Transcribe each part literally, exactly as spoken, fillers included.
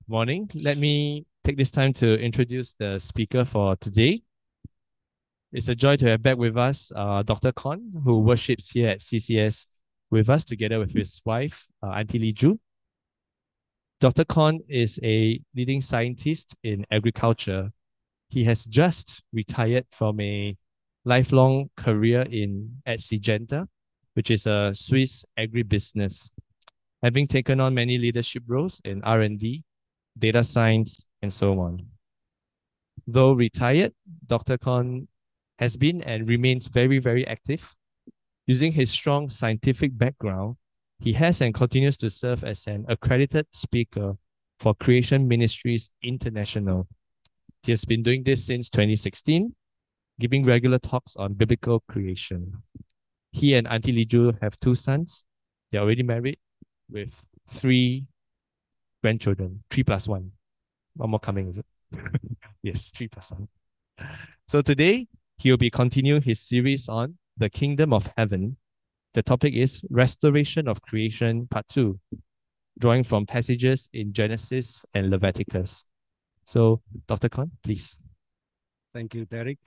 Morning. Let me take this time to introduce the speaker for today. It's a joy to have back with us uh, Doctor Kon, who worships here at C C S with us together with his wife, uh, Auntie Lee Ju. Doctor Kon is a leading scientist in agriculture. He has just retired from a lifelong career in at Syngenta, which is a Swiss agribusiness, having taken on many leadership roles in R and D, data science, and so on. Though retired, Doctor Kon has been and remains very, very active. Using his strong scientific background, he has and continues to serve as an accredited speaker for Creation Ministries International. He has been doing this since twenty sixteen, giving regular talks on biblical creation. He and Auntie Lee Ju have two sons. They're already married with three grandchildren, three plus one. One more coming, is it? Yes, three plus one. So today, he'll be continuing his series on the kingdom of heaven. The topic is restoration of creation, part two, drawing from passages in Genesis and Leviticus. So, Doctor Kon, please. Thank you, Derek.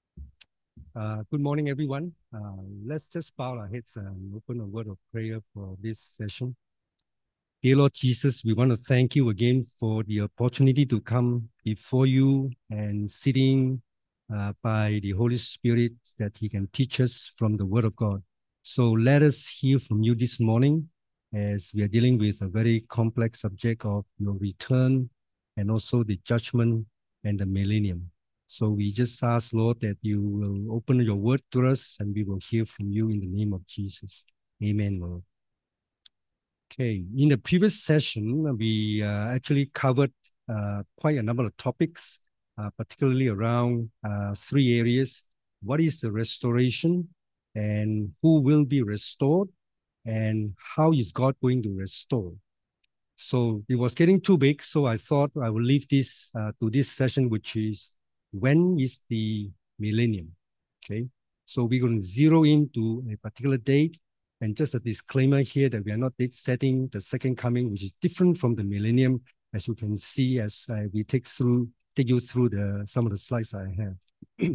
Uh, good morning, everyone. Uh, let's just bow our heads and open a word of prayer for this session. Dear Lord Jesus, we want to thank you again for the opportunity to come before you and sitting uh, by the Holy Spirit that he can teach us from the Word of God. So let us hear from you this morning as we are dealing with a very complex subject of your return and also the judgment and the millennium. So we just ask, Lord, that you will open your word to us and we will hear from you in the name of Jesus. Amen, Lord. Okay, in the previous session, we uh, actually covered uh, quite a number of topics, uh, particularly around uh, three areas. What is the restoration and who will be restored and how is God going to restore? So it was getting too big, so I thought I will leave this uh, to this session, which is when is the millennium? Okay, so we're going to zero into a particular date. And just a disclaimer here that we are not date setting the second coming, which is different from the millennium, as you can see as uh, we take through take you through the some of the slides I have.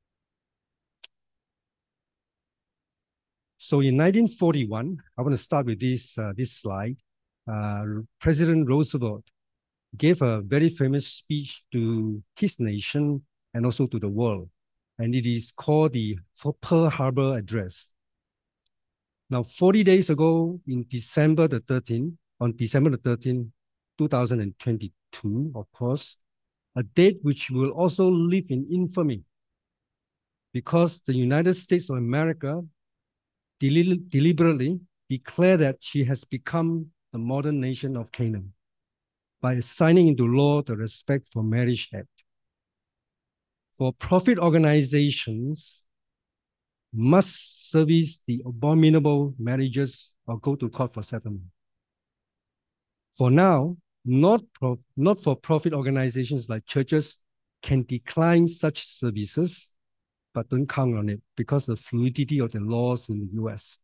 So in nineteen forty-one, I want to start with this uh, this slide. Uh, President Roosevelt gave a very famous speech to his nation and also to the world, and it is called the Pearl Harbor Address. Now, forty days ago, in December the thirteenth, on December the thirteenth, two thousand twenty-two, of course, a date which will also live in infamy because the United States of America del deliberately declared that she has become the modern nation of Canaan by signing into law the Respect for Marriage Act. For profit organizations must service the abominable marriages or go to court for settlement. For now, not, pro not for profit organizations like churches can decline such services, but don't count on it because of the fluidity of the laws in the U S.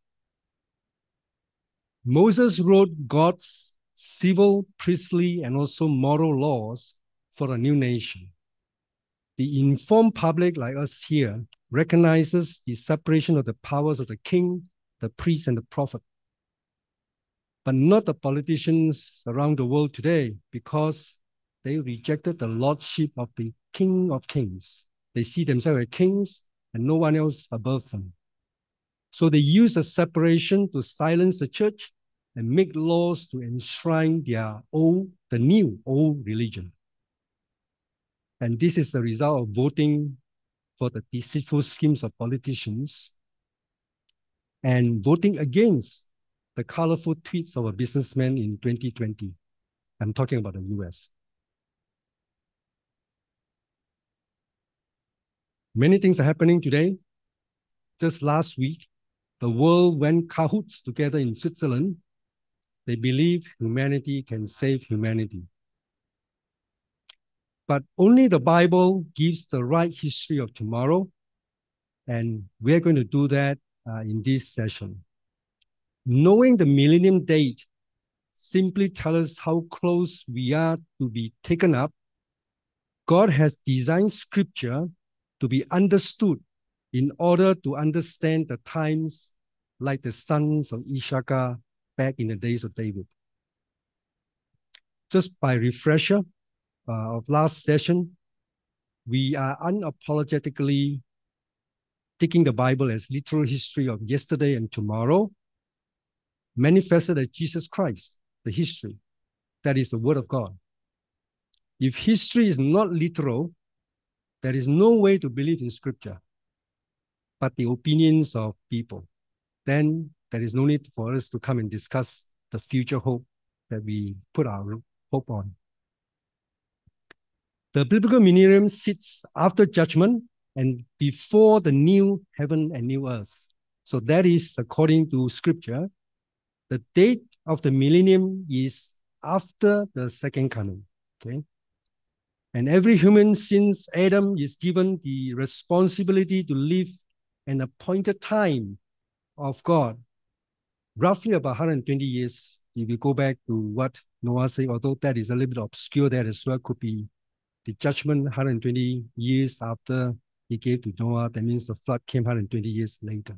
Moses wrote God's civil, priestly, and also moral laws for a new nation. The informed public like us here recognizes the separation of the powers of the king, the priest, and the prophet, but not the politicians around the world today because they rejected the lordship of the King of Kings. They see themselves as kings and no one else above them. So they use a separation to silence the church and make laws to enshrine their old, the new old religion. And this is the result of voting for the deceitful schemes of politicians and voting against the colorful tweets of a businessman in twenty twenty. I'm talking about the U S. Many things are happening today. Just last week, the world went cahoots together in Switzerland. They believe humanity can save humanity. But only the Bible gives the right history of tomorrow, and we're going to do that uh, in this session. Knowing the millennium date simply tell us how close we are to be taken up. God has designed scripture to be understood in order to understand the times like the sons of Issachar back in the days of David. Just by refresher uh, of last session, we are unapologetically taking the Bible as literal history of yesterday and tomorrow, manifested as Jesus Christ, the history. That is the Word of God. If history is not literal, there is no way to believe in Scripture, but the opinions of people. Then there is no need for us to come and discuss the future hope that we put our hope on. The biblical millennium sits after judgment and before the new heaven and new earth. So that is, according to Scripture, the date of the millennium is after the second coming. Okay. And every human since Adam is given the responsibility to live an appointed time of God, roughly about one hundred twenty years. If you go back to what Noah said, although that is a little bit obscure there as well, could be the judgment one hundred twenty years after he gave to Noah. That means the flood came one hundred twenty years later.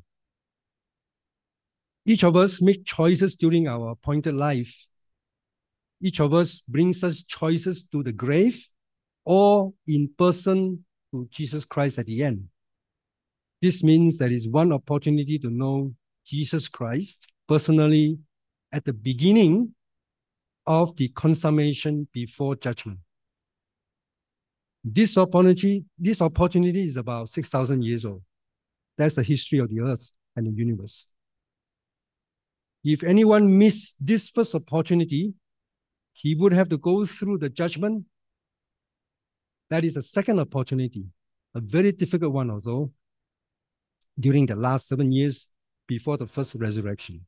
Each of us make choices during our appointed life. Each of us brings such choices to the grave or in person to Jesus Christ at the end. This means there is one opportunity to know Jesus Christ personally at the beginning of the consummation before judgment. This opportunity, this opportunity is about six thousand years old. That's the history of the earth and the universe. If anyone missed this first opportunity, he would have to go through the judgment. That is a second opportunity, a very difficult one although, during the last seven years before the first resurrection.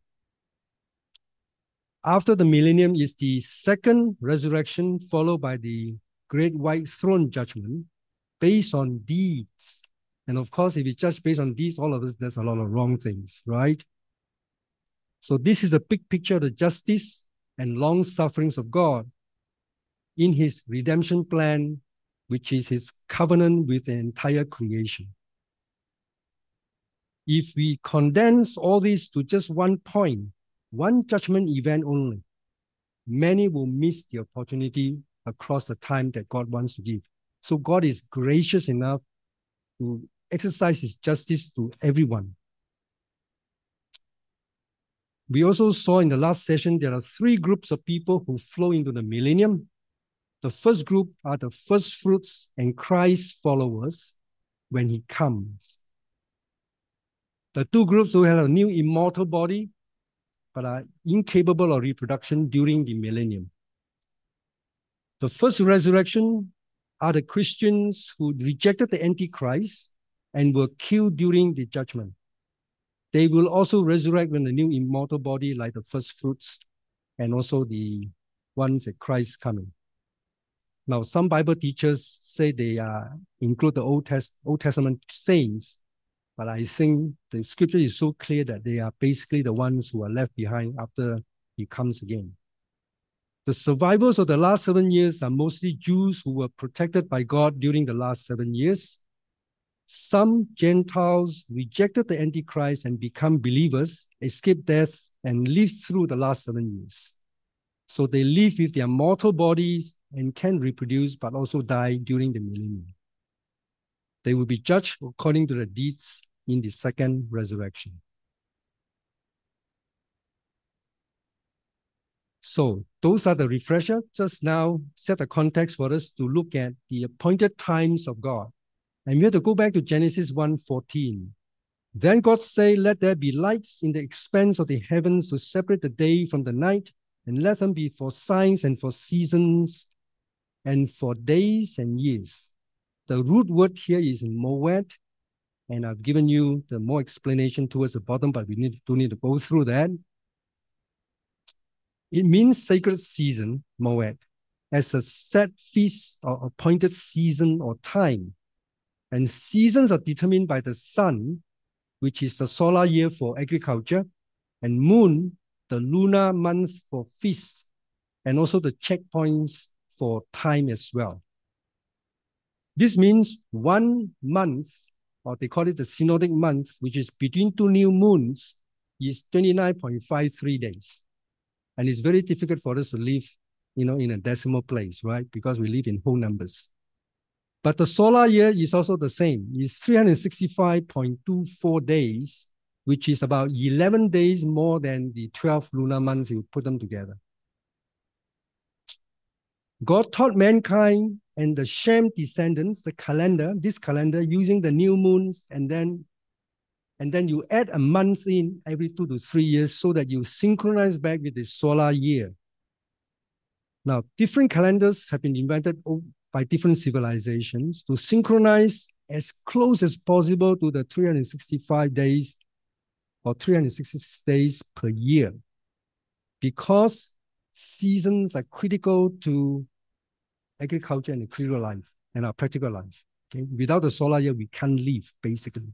After the millennium is the second resurrection, followed by the great white throne judgment based on deeds. And of course, if you judge based on deeds, all of us, there's a lot of wrong things, right? So this is a big picture of the justice and long sufferings of God in his redemption plan, which is his covenant with the entire creation. If we condense all this to just one point, one judgment event only, many will miss the opportunity across the time that God wants to give. So God is gracious enough to exercise his justice to everyone. We also saw in the last session, there are three groups of people who flow into the millennium. The first group are the first fruits and Christ followers when he comes. The two groups who have a new immortal body, but are incapable of reproduction during the millennium. The first resurrection are the Christians who rejected the Antichrist and were killed during the judgment. They will also resurrect when the new immortal body, like the first fruits, and also the ones that Christ is coming. Now, some Bible teachers say they uh, include the Old, Test Old Testament saints, but I think the scripture is so clear that they are basically the ones who are left behind after he comes again. The survivors of the last seven years are mostly Jews who were protected by God during the last seven years. Some Gentiles rejected the Antichrist and become believers, escaped death, and lived through the last seven years. So they live with their mortal bodies and can reproduce, but also die during the millennium. They will be judged according to the deeds in the second resurrection. So those are the refresher. Just now set the context for us to look at the appointed times of God. And we have to go back to Genesis one fourteen. Then God said, let there be lights in the expanse of the heavens to separate the day from the night, and let them be for signs and for seasons and for days and years. The root word here is moed, and I've given you the more explanation towards the bottom, but we need, don't need to go through that. It means sacred season, moed, as a set feast or appointed season or time. And seasons are determined by the sun, which is the solar year for agriculture, and moon, the lunar month for feasts and also the checkpoints for time as well. This means one month, or they call it the synodic month, which is between two new moons, is twenty-nine point five three days. And it's very difficult for us to live, you know, in a decimal place, right? Because we live in whole numbers. But the solar year is also the same. It's three hundred sixty-five point two four days, which is about eleven days more than the twelve lunar months you put them together. God taught mankind and the Shem descendants the calendar, this calendar, using the new moons, and then And then you add a month in every two to three years so that you synchronize back with the solar year. Now, different calendars have been invented by different civilizations to synchronize as close as possible to the three hundred sixty-five days or three hundred sixty-six days per year, because seasons are critical to agriculture and critical life and our practical life. Okay? Without the solar year, we can't live, basically.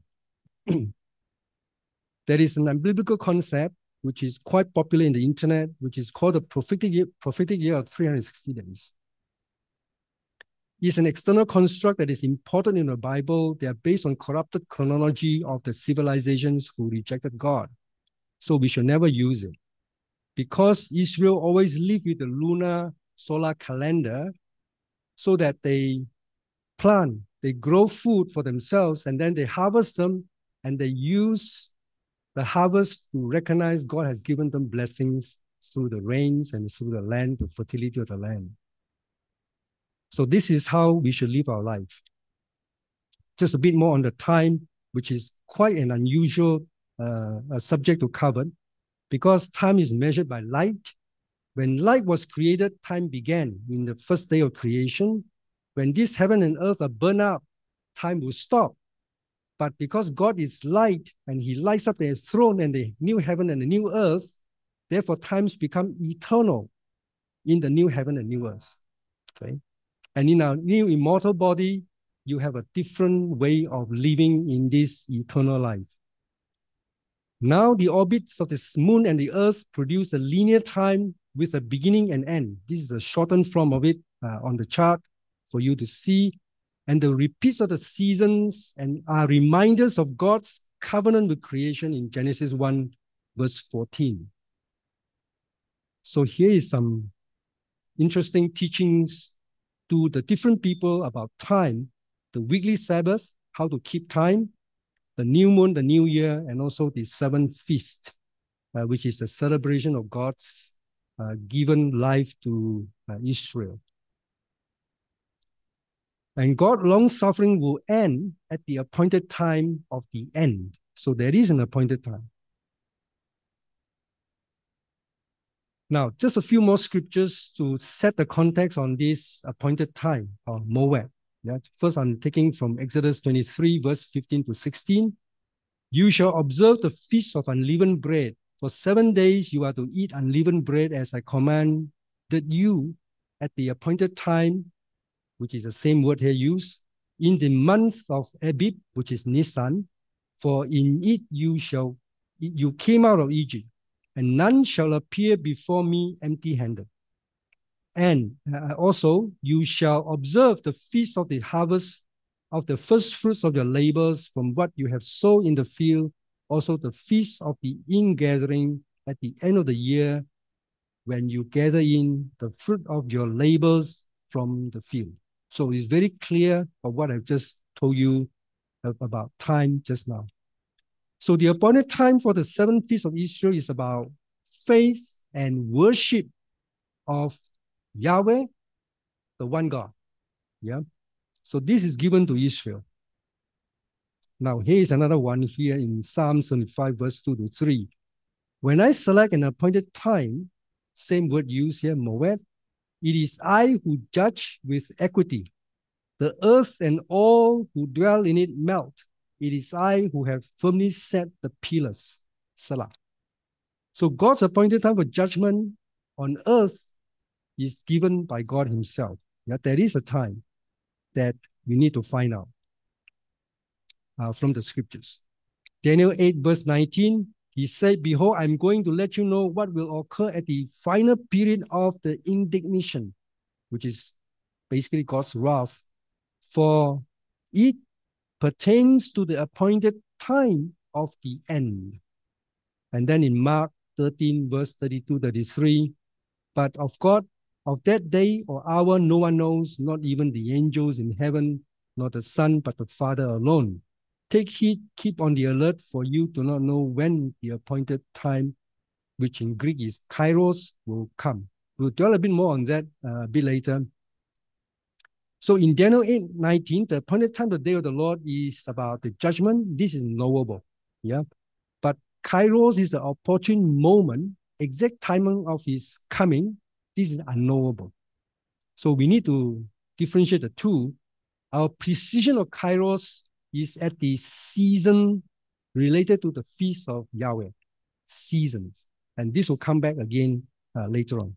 There is an unbiblical concept which is quite popular in the internet, which is called the prophetic year, prophetic year of three hundred sixty days. It's an external construct that is important in the Bible. They are based on corrupted chronology of the civilizations who rejected God. So we should never use it. Because Israel always lived with the lunar solar calendar, so that they plant, they grow food for themselves, and then they harvest them, and they use the harvest to recognize God has given them blessings through the rains and through the land, the fertility of the land. So this is how we should live our life. Just a bit more on the time, which is quite an unusual uh, a subject to cover, because time is measured by light. When light was created, time began in the first day of creation. When this heaven and earth are burned up, time will stop. But because God is light and he lights up the throne and the new heaven and the new earth, therefore times become eternal in the new heaven and new earth. Okay? And in our new immortal body, you have a different way of living in this eternal life. Now the orbits of the moon and the earth produce a linear time with a beginning and end. This is a shortened form of it uh, on the chart for you to see. And the repeats of the seasons and are reminders of God's covenant with creation in Genesis one, verse fourteen. So here is some interesting teachings to the different people about time, the weekly Sabbath, how to keep time, the new moon, the new year, and also the seventh feast, uh, which is the celebration of God's uh, given life to uh, Israel. And God's long-suffering will end at the appointed time of the end. So there is an appointed time. Now, just a few more scriptures to set the context on this appointed time, or Moed. Yeah? First, I'm taking from Exodus twenty-three, verse fifteen to sixteen. You shall observe the feast of unleavened bread. For seven days you are to eat unleavened bread as I commanded you at the appointed time, which is the same word here used, in the month of Abib, which is Nisan, for in it you shall, you came out of Egypt, and none shall appear before me empty-handed. And uh, also you shall observe the feast of the harvest of the first fruits of your labors from what you have sown in the field, also the feast of the ingathering at the end of the year, when you gather in the fruit of your labors from the field. So it's very clear of what I've just told you about time just now. So the appointed time for the seventh feast of Israel is about faith and worship of Yahweh, the one God. Yeah. So this is given to Israel. Now here is another one here in Psalm seventy-five, verse two to three. When I select an appointed time, same word used here, Moed, it is I who judge with equity. The earth and all who dwell in it melt. It is I who have firmly set the pillars. Selah. So God's appointed time for judgment on earth is given by God himself. Yeah, there is a time that we need to find out uh, from the scriptures. Daniel eight, verse nineteen, He said, behold, I'm going to let you know what will occur at the final period of the indignation, which is basically God's wrath, for it pertains to the appointed time of the end. And then in Mark thirteen, verse thirty-two, thirty-three, but of God, of that day or hour, no one knows, not even the angels in heaven, not the Son, but the Father alone. Take heed, keep on the alert, for you do not know when the appointed time, which in Greek is kairos, will come. We'll dwell a bit more on that uh, a bit later. So in Daniel eight nineteen, the appointed time of the day of the Lord is about the judgment. This is knowable. Yeah. But kairos is the opportune moment, exact timing of his coming. This is unknowable. So we need to differentiate the two. Our precision of kairos is at the season related to the feast of Yahweh, seasons. And this will come back again uh, later on.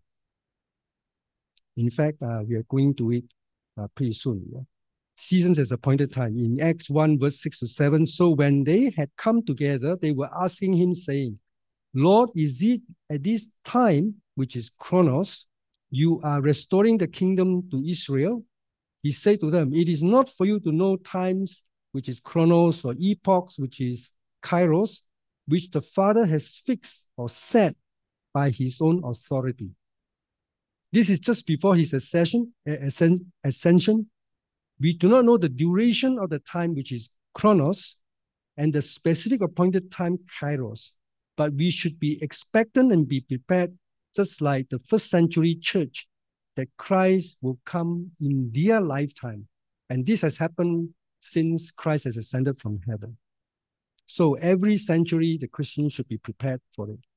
In fact, uh, we are going to it uh, pretty soon. Yeah? Seasons as appointed time. In Acts one, verse six to seven, so when they had come together, they were asking him, saying, Lord, is it at this time, which is Chronos, you are restoring the kingdom to Israel? He said to them, it is not for you to know times, which is Chronos, or epochs, which is Kairos, which the Father has fixed or set by his own authority. This is just before his ascension, ascension. We do not know the duration of the time, which is Chronos, and the specific appointed time, Kairos. But we should be expectant and be prepared, just like the first century church, that Christ will come in their lifetime. And this has happened since Christ has ascended from heaven. So every century, the Christians should be prepared for it.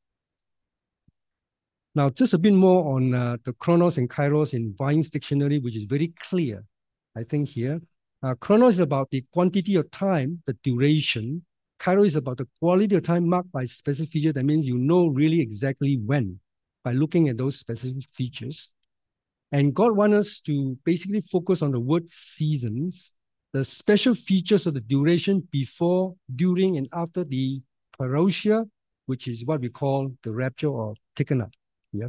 Now, just a bit more on uh, the Chronos and Kairos in Vine's dictionary, which is very clear, I think here. Uh, Chronos is about the quantity of time, the duration. Kairos is about the quality of time marked by specific features. That means you know really exactly when by looking at those specific features. And God wants us to basically focus on the word seasons, the special features of the duration before, during, and after the parousia, which is what we call the rapture or taken up. Yeah.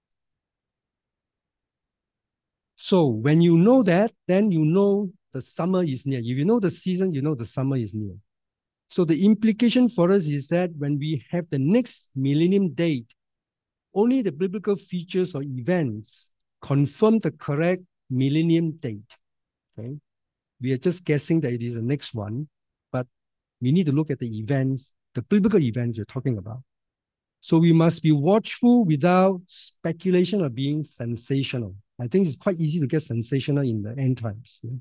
So when you know that, then you know the summer is near. If you know the season, you know the summer is near. So the implication for us is that when we have the next millennium date, only the biblical features or events confirm the correct millennium date. Okay, we are just guessing that it is the next one, but we need to look at the events, the biblical events you're talking about. So we must be watchful without speculation or being sensational. I think it's quite easy to get sensational in the end times. Yeah?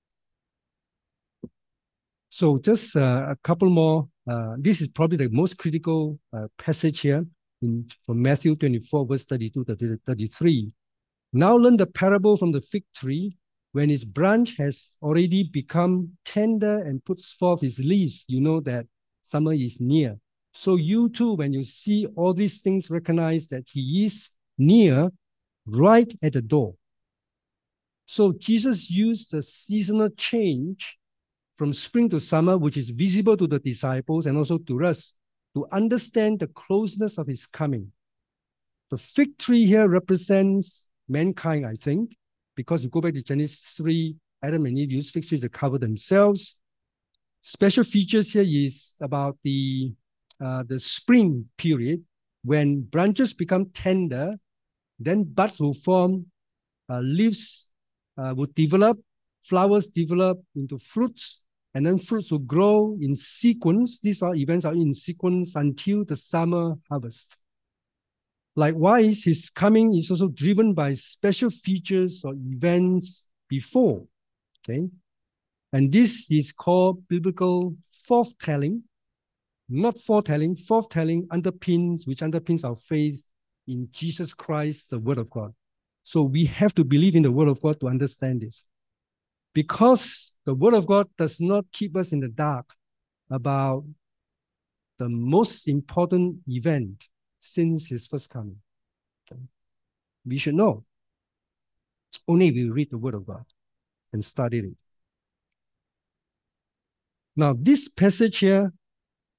So just uh, a couple more. Uh, this is probably the most critical uh, passage here in, from Matthew twenty-four, verse thirty-two to thirty-three. Now learn the parable from the fig tree. When its branch has already become tender and puts forth its leaves, you know that summer is near. So you too, when you see all these things, recognize that he is near, right at the door. So Jesus used the seasonal change from spring to summer, which is visible to the disciples and also to us, to understand the closeness of his coming. The fig tree here represents mankind, I think, because you go back to Genesis three, Adam and Eve used fig trees to cover themselves. Special features here is about the, uh, the spring period, when branches become tender, then buds will form, uh, leaves uh, will develop, flowers develop into fruits, and then fruits will grow in sequence. These are events are in sequence until the summer harvest. Likewise, his coming is also driven by special features or events before, okay? And this is called biblical foretelling, not foretelling. Foretelling underpins, which underpins our faith in Jesus Christ, the Word of God. So we have to believe in the Word of God to understand this. Because the Word of God does not keep us in the dark about the most important event since his first coming. Okay. We should know. Only if we read the Word of God and study it. Now, this passage here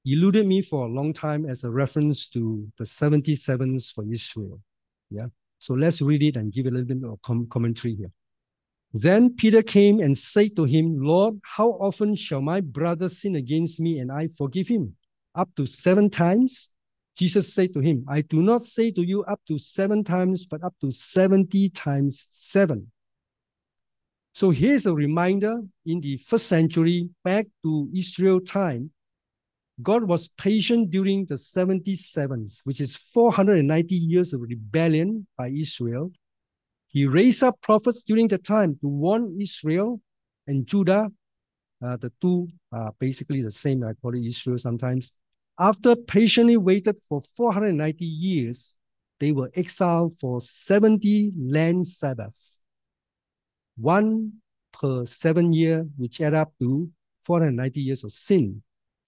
eluded me for a long time as a reference to the seventy-sevens for Israel. Yeah. So let's read it and give a little bit of com commentary here. Then Peter came and said to him, Lord, how often shall my brother sin against me and I forgive him? Up to seven times? Jesus said to him, I do not say to you up to seven times, but up to seventy times seven. So here's a reminder in the first century, back to Israel time, God was patient during the seventy-sevens, which is four hundred ninety years of rebellion by Israel. He raised up prophets during the time to warn Israel and Judah. Uh, the two are basically the same. I call it Israel sometimes. After patiently waited for four hundred ninety years, they were exiled for seventy land Sabbaths, one per seven year, which add up to four hundred ninety years of sin.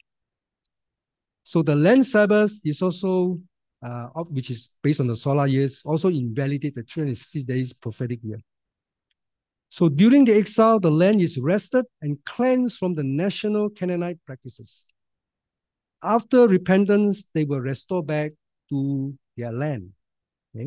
So the land Sabbath is also, uh, which is based on the solar years, also invalidate the three hundred sixty days prophetic year. So during the exile, the land is rested and cleansed from the national Canaanite practices. After repentance, they were restored back to their land. Okay?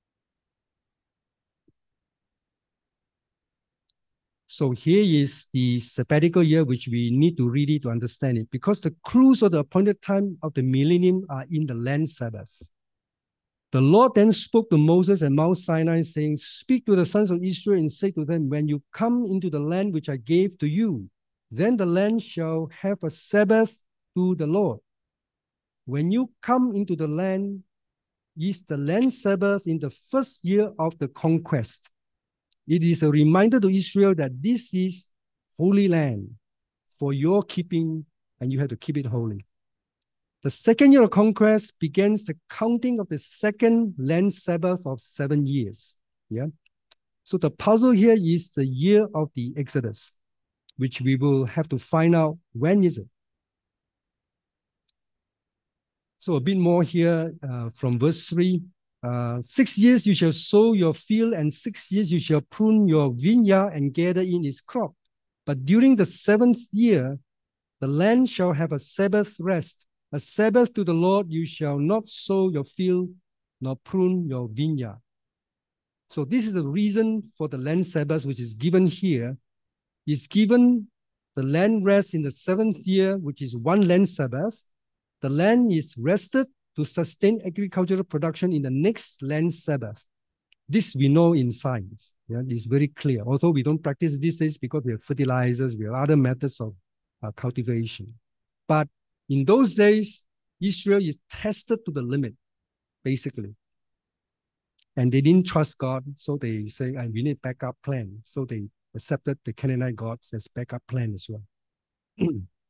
So here is the sabbatical year, which we need to read it to understand it, because the clues of the appointed time of the millennium are in the land Sabbaths. The Lord then spoke to Moses at Mount Sinai, saying, speak to the sons of Israel and say to them, when you come into the land which I gave to you, then the land shall have a Sabbath to the Lord. When you come into the land, is the land Sabbath in the first year of the conquest. It is a reminder to Israel that this is holy land for your keeping, and you have to keep it holy. The second year of conquest begins the counting of the second land Sabbath of seven years. Yeah. So the puzzle here is the year of the Exodus, which we will have to find out when is it. So a bit more here uh, from verse three. Uh, six years you shall sow your field, and six years you shall prune your vineyard and gather in its crop. But during the seventh year, the land shall have a Sabbath rest. A Sabbath to the Lord, you shall not sow your field, nor prune your vineyard. So this is the reason for the land Sabbath, which is given here, is given the land rest in the seventh year, which is one land Sabbath. The land is rested to sustain agricultural production in the next land Sabbath. This we know in science. Yeah, it's very clear. Also, we don't practice these days because we have fertilizers, we have other methods of uh, cultivation. But in those days, Israel is tested to the limit, basically. And they didn't trust God, so they say, "I we need backup plan." So they accepted the Canaanite gods as backup plan as well.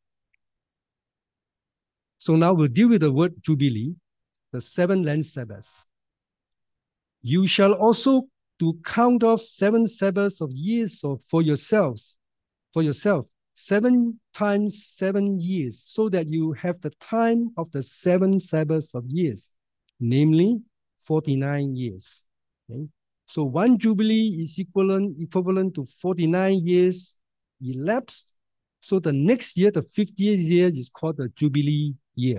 So now we'll deal with the word Jubilee, the seven land Sabbaths. You shall also to count off seven Sabbaths of years for yourselves, for yourself, seven times seven years, so that you have the time of the seven Sabbaths of years, namely forty-nine years. Okay? So one Jubilee is equivalent, equivalent to forty-nine years elapsed. So the next year, the fiftieth year, is called the Jubilee year.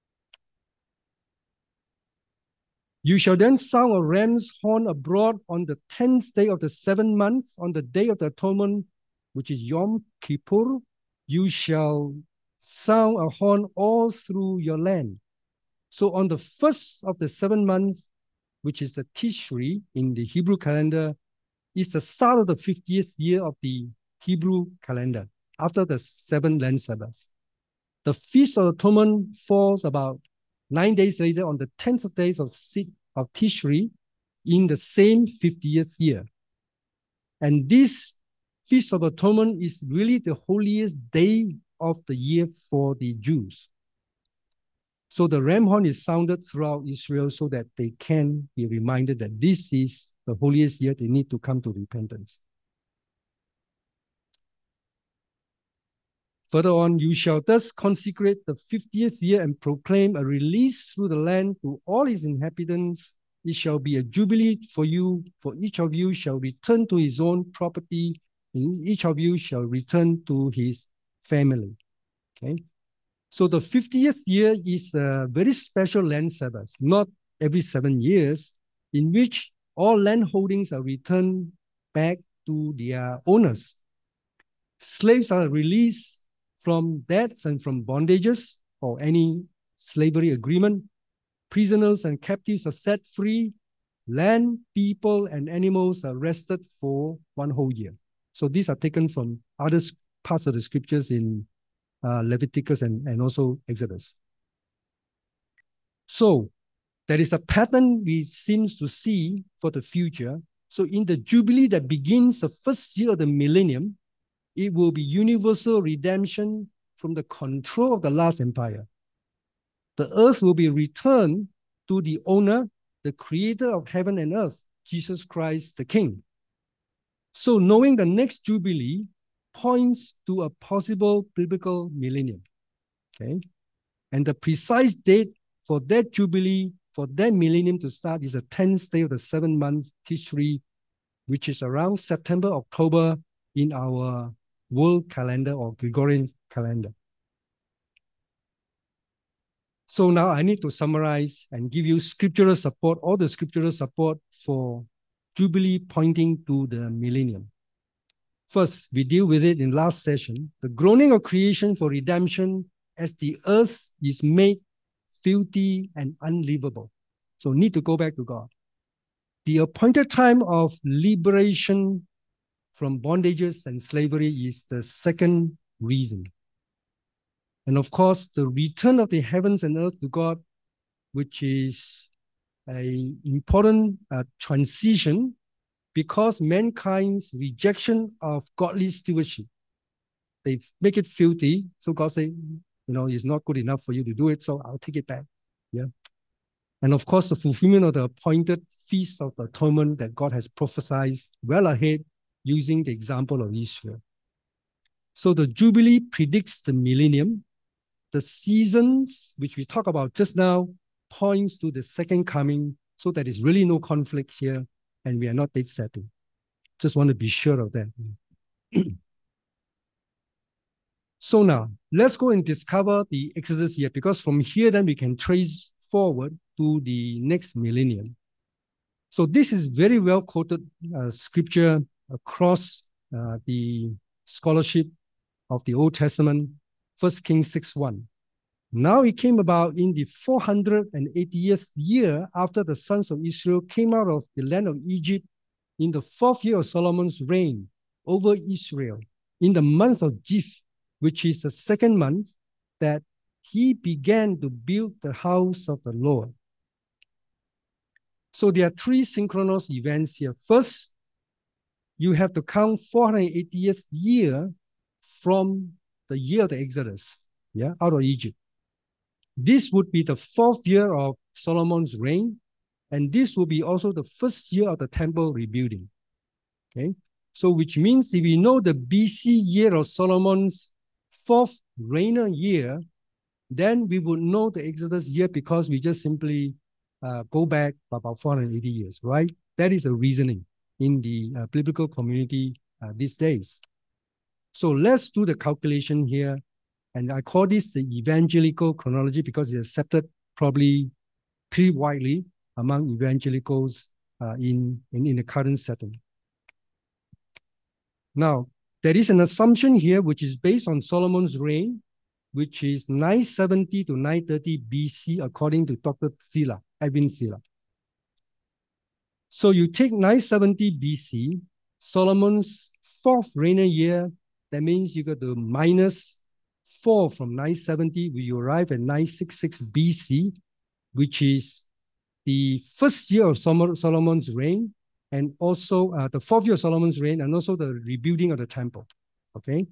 You shall then sound a ram's horn abroad on the tenth day of the seventh month, on the day of the atonement, which is Yom Kippur. You shall sound a horn all through your land. So on the first of the seventh month, which is the Tishri in the Hebrew calendar, is the start of the fiftieth year of the Hebrew calendar, after the seven land Sabbaths. The Feast of Atonement falls about nine days later on the tenth day of, of Tishri in the same fiftieth year. And this Feast of Atonement is really the holiest day of the year for the Jews. So the ram horn is sounded throughout Israel so that they can be reminded that this is the holiest year. They need to come to repentance. Further on, you shall thus consecrate the fiftieth year and proclaim a release through the land to all its inhabitants. It shall be a jubilee for you, for each of you shall return to his own property, and each of you shall return to his family. Okay. So the fiftieth year is a very special land Sabbath, not every seven years, in which all land holdings are returned back to their owners. Slaves are released from debts and from bondages or any slavery agreement. Prisoners and captives are set free. Land, people, and animals are rested for one whole year. So these are taken from other parts of the scriptures in uh, Leviticus and, and also Exodus. So there is a pattern we seem to see for the future. So in the Jubilee that begins the first year of the millennium, it will be universal redemption from the control of the last empire. The earth will be returned to the owner, the creator of heaven and earth, Jesus Christ the King. So knowing the next Jubilee points to a possible biblical millennium. Okay? And the precise date for that Jubilee, for that millennium to start, is the tenth day of the seventh month, Tishri, which is around September, October in our world calendar or Gregorian calendar. So now I need to summarize and give you scriptural support, all the scriptural support for Jubilee pointing to the millennium. First, we deal with it in last session, the groaning of creation for redemption as the earth is made filthy and unlivable. So need to go back to God. The appointed time of liberation from bondages and slavery is the second reason. And of course, the return of the heavens and earth to God, which is an important uh, transition because mankind's rejection of godly stewardship. They make it filthy, so God say, you know, it's not good enough for you to do it, so I'll take it back. Yeah. And of course, the fulfillment of the appointed feast of the atonement that God has prophesied well ahead using the example of Israel. So the Jubilee predicts the millennium. The seasons, which we talked about just now, points to the second coming, so that there's really no conflict here, and we are not date setting. Just want to be sure of that. So now, let's go and discover the Exodus year, because from here, then we can trace forward to the next millennium. So this is very well quoted uh, scripture across uh, the scholarship of the Old Testament, First Kings six one. Now it came about in the four hundred eightieth year after the sons of Israel came out of the land of Egypt, in the fourth year of Solomon's reign over Israel, in the month of Zif, which is the second month, that he began to build the house of the Lord. So there are three synchronous events here. First, you have to count four hundred eightieth year from the year of the Exodus, yeah, out of Egypt. This would be the fourth year of Solomon's reign, and this will be also the first year of the temple rebuilding. Okay, so which means if we know the B C year of Solomon's fourth reigner year, then we would know the Exodus year because we just simply uh, go back about four hundred eighty years, right? That is a reasoning in the uh, biblical community uh, these days. So let's do the calculation here. And I call this the evangelical chronology because it's accepted probably pretty widely among evangelicals uh, in, in, in the current setting. Now, there is an assumption here which is based on Solomon's reign, which is nine seventy to nine thirty B C, according to Doctor Thiele, Edwin Thiele. So you take nine seventy B C, Solomon's fourth reigner year, that means you got to minus four from nine seventy, we arrive at nine sixty-six B C, which is the first year of Solomon's reign, and also uh, the fourth year of Solomon's reign, and also the rebuilding of the temple, okay?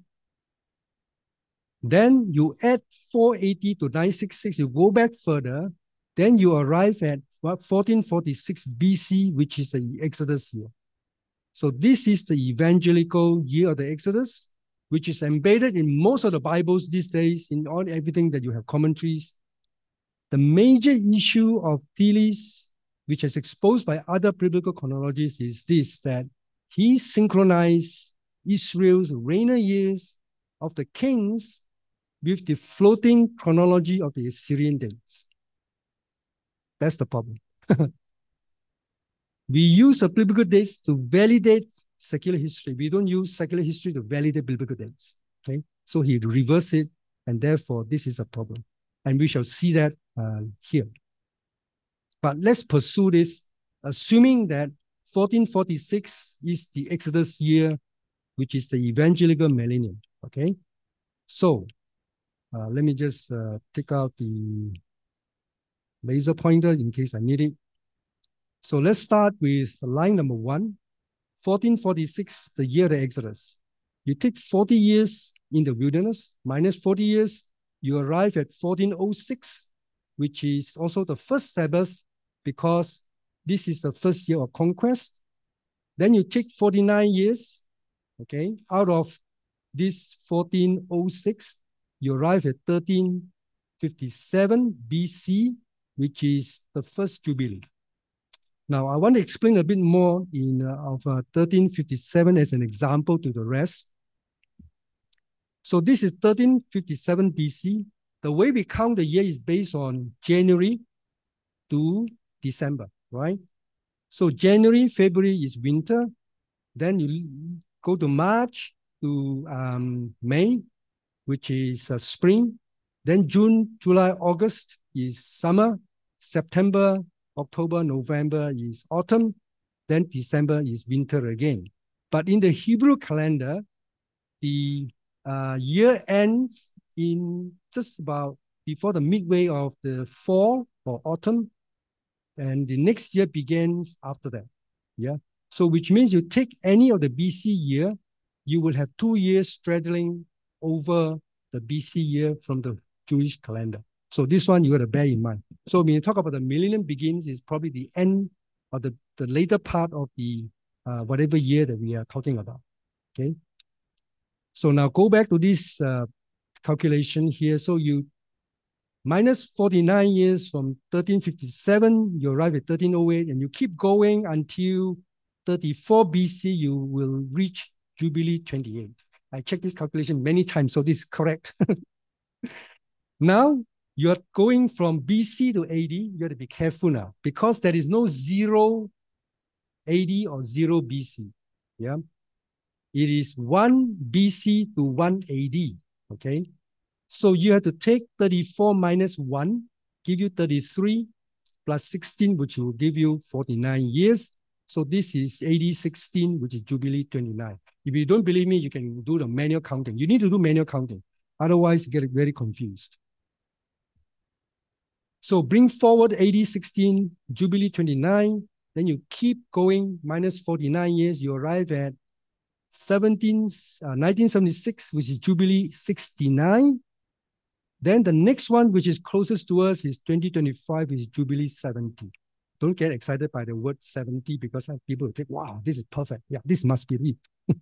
Then you add four eighty to nine sixty-six, you go back further, then you arrive at what, fourteen forty-six B C, which is the Exodus year. So this is the evangelical year of the Exodus, which is embedded in most of the Bibles these days, in all everything that you have commentaries. The major issue of Thiele's, which is exposed by other biblical chronologies, is this, that he synchronized Israel's reigner years of the kings with the floating chronology of the Assyrian days. That's the problem. We use the biblical dates to validate secular history. We don't use secular history to validate biblical dates. Okay, so he reversed it, and therefore this is a problem. And we shall see that uh, here. But let's pursue this, assuming that fourteen forty-six is the Exodus year, which is the evangelical millennium. Okay, so uh, let me just uh, take out the laser pointer in case I need it. So let's start with line number one, fourteen forty-six, the year of the Exodus. You take forty years in the wilderness, minus forty years, you arrive at fourteen oh six, which is also the first Sabbath, because this is the first year of conquest. Then you take forty-nine years, okay, out of this fourteen oh six, you arrive at thirteen fifty-seven B C, which is the first Jubilee. Now, I want to explain a bit more in uh, of uh, thirteen fifty-seven as an example to the rest. So this is thirteen fifty-seven B C. The way we count the year is based on January to December, right? So January, February is winter. Then you go to March to um, May, which is uh, spring. Then June, July, August is summer. September, October, November is autumn. Then December is winter again. But in the Hebrew calendar, the uh, year ends in just about before the midway of the fall or autumn. And the next year begins after that. Yeah. So which means you take any of the B C year, you will have two years straddling over the B C year from the Jewish calendar. So this one you got to bear in mind. So when you talk about the millennium begins, is probably the end or the, the later part of the uh, whatever year that we are talking about. Okay. So now go back to this uh, calculation here. So you minus forty-nine years from thirteen fifty-seven, you arrive at thirteen oh eight, and you keep going until thirty-four B C, you will reach Jubilee twenty-eight. I checked this calculation many times, so this is correct. Now, you're going from B C to A D, you have to be careful now, because there is no zero A D or zero B C. Yeah. It is one B C to one A D. Okay. So you have to take thirty-four minus one, give you thirty-three, plus sixteen, which will give you forty-nine years. So this is A D sixteen, which is Jubilee twenty-nine. If you don't believe me, you can do the manual counting. You need to do manual counting. Otherwise, you get very confused. So bring forward A D sixteen, Jubilee twenty-nine, then you keep going, minus forty-nine years, you arrive at seventeen, uh, nineteen seventy-six, which is Jubilee sixty-nine. Then the next one, which is closest to us, is twenty twenty-five, is Jubilee seventy. Don't get excited by the word seventy, because people will think, wow, this is perfect. Yeah, this must be it.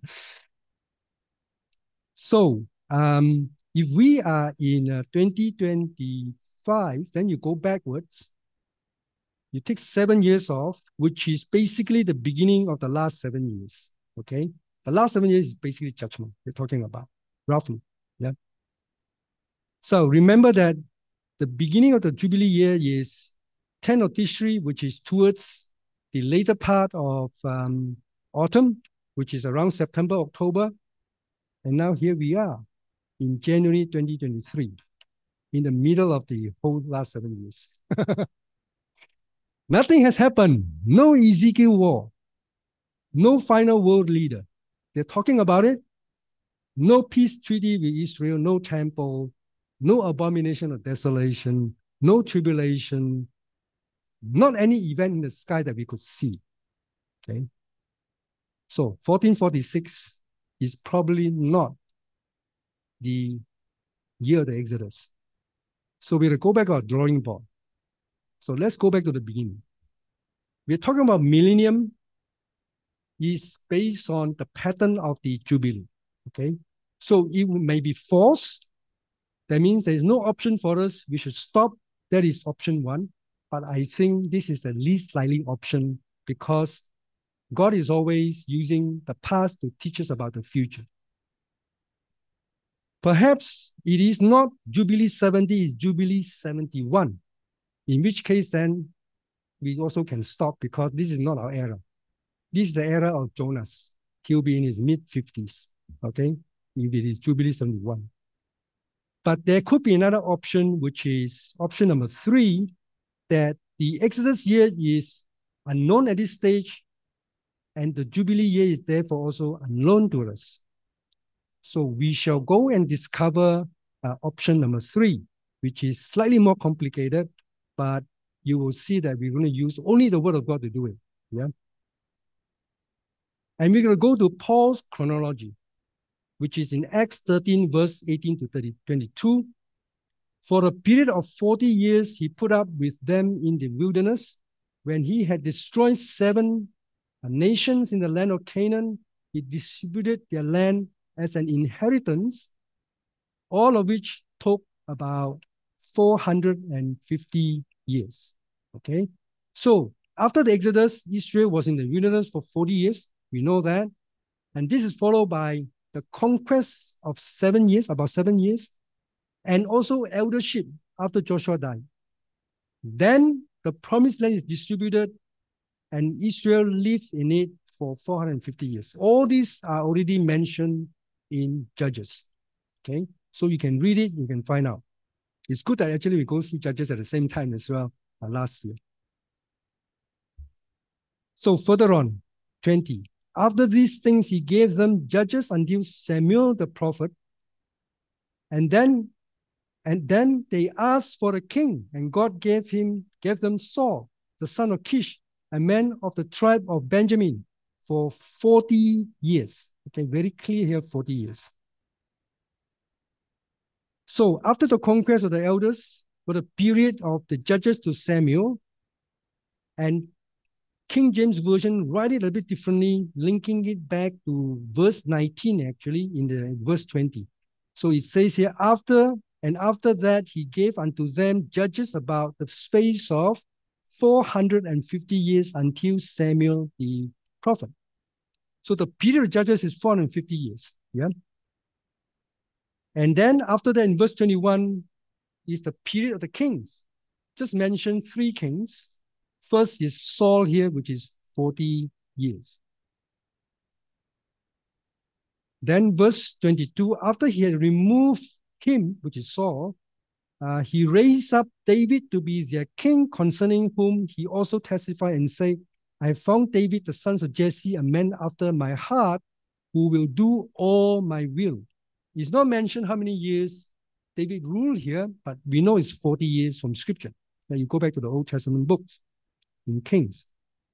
So um, if we are in uh, twenty twenty-five, then you go backwards. You take seven years off, which is basically the beginning of the last seven years. Okay, the last seven years is basically judgment we're talking about, roughly. Yeah. So remember that the beginning of the Jubilee year is tenth of Tishri, which is towards the later part of um, autumn, which is around September, October. And now here we are in January twenty twenty-three, in the middle of the whole last seven years. Nothing has happened. No Ezekiel war. No final world leader. They're talking about it. No peace treaty with Israel, no temple, no abomination of desolation, no tribulation, not any event in the sky that we could see. Okay. So fourteen forty-six is probably not the year of the Exodus. So we're going to go back to our drawing board. So let's go back to the beginning. We're talking about millennium is based on the pattern of the Jubilee. Okay. So it may be false. That means there's no option for us. We should stop. That is option one. But I think this is the least likely option, because God is always using the past to teach us about the future. Perhaps it is not Jubilee seventy, it's Jubilee seventy-one, in which case then we also can stop because this is not our era. This is the era of Jonas. He'll be in his mid fifties, okay, if it is Jubilee seventy-one. But there could be another option, which is option number three, that the Exodus year is unknown at this stage, and the Jubilee year is therefore also unknown to us. So we shall go and discover uh, option number three, which is slightly more complicated, but you will see that we're going to use only the word of God to do it. Yeah. And we're going to go to Paul's chronology, which is in Acts thirteen, verse eighteen to twenty-two. For a period of forty years, he put up with them in the wilderness. When he had destroyed seven nations in the land of Canaan, he distributed their land as an inheritance, all of which took about four hundred fifty years. Okay, so after the Exodus, Israel was in the wilderness for forty years. We know that. And this is followed by the conquest of seven years, about seven years, and also eldership after Joshua died. Then the promised land is distributed and Israel lived in it for four hundred fifty years. All these are already mentioned in Judges. Okay, so you can read it, you can find out. It's good that actually we go through Judges at the same time as well uh, last year. So further on, twenty. After these things, he gave them judges until Samuel the prophet. And then, and then they asked for a king, and God gave him, gave them Saul, the son of Kish, a man of the tribe of Benjamin, for forty years. Okay, very clear here, forty years. So after the conquest of the elders, for the period of the judges to Samuel, and King James Version write it a bit differently, linking it back to verse nineteen, actually, in the verse twenty. So it says here, after and after that, he gave unto them judges about the space of four hundred fifty years until Samuel the prophet. So the period of judges is four hundred fifty years. Yeah. And then after that, in verse twenty-one, is the period of the kings. Just mentioned three kings. First is Saul here, which is forty years. Then verse twenty-two, after he had removed him, which is Saul, uh, he raised up David to be their king, concerning whom he also testified and said, I found David, the sons of Jesse, a man after my heart, who will do all my will. It's not mentioned how many years David ruled here, but we know it's forty years from scripture. Now you go back to the Old Testament books in Kings.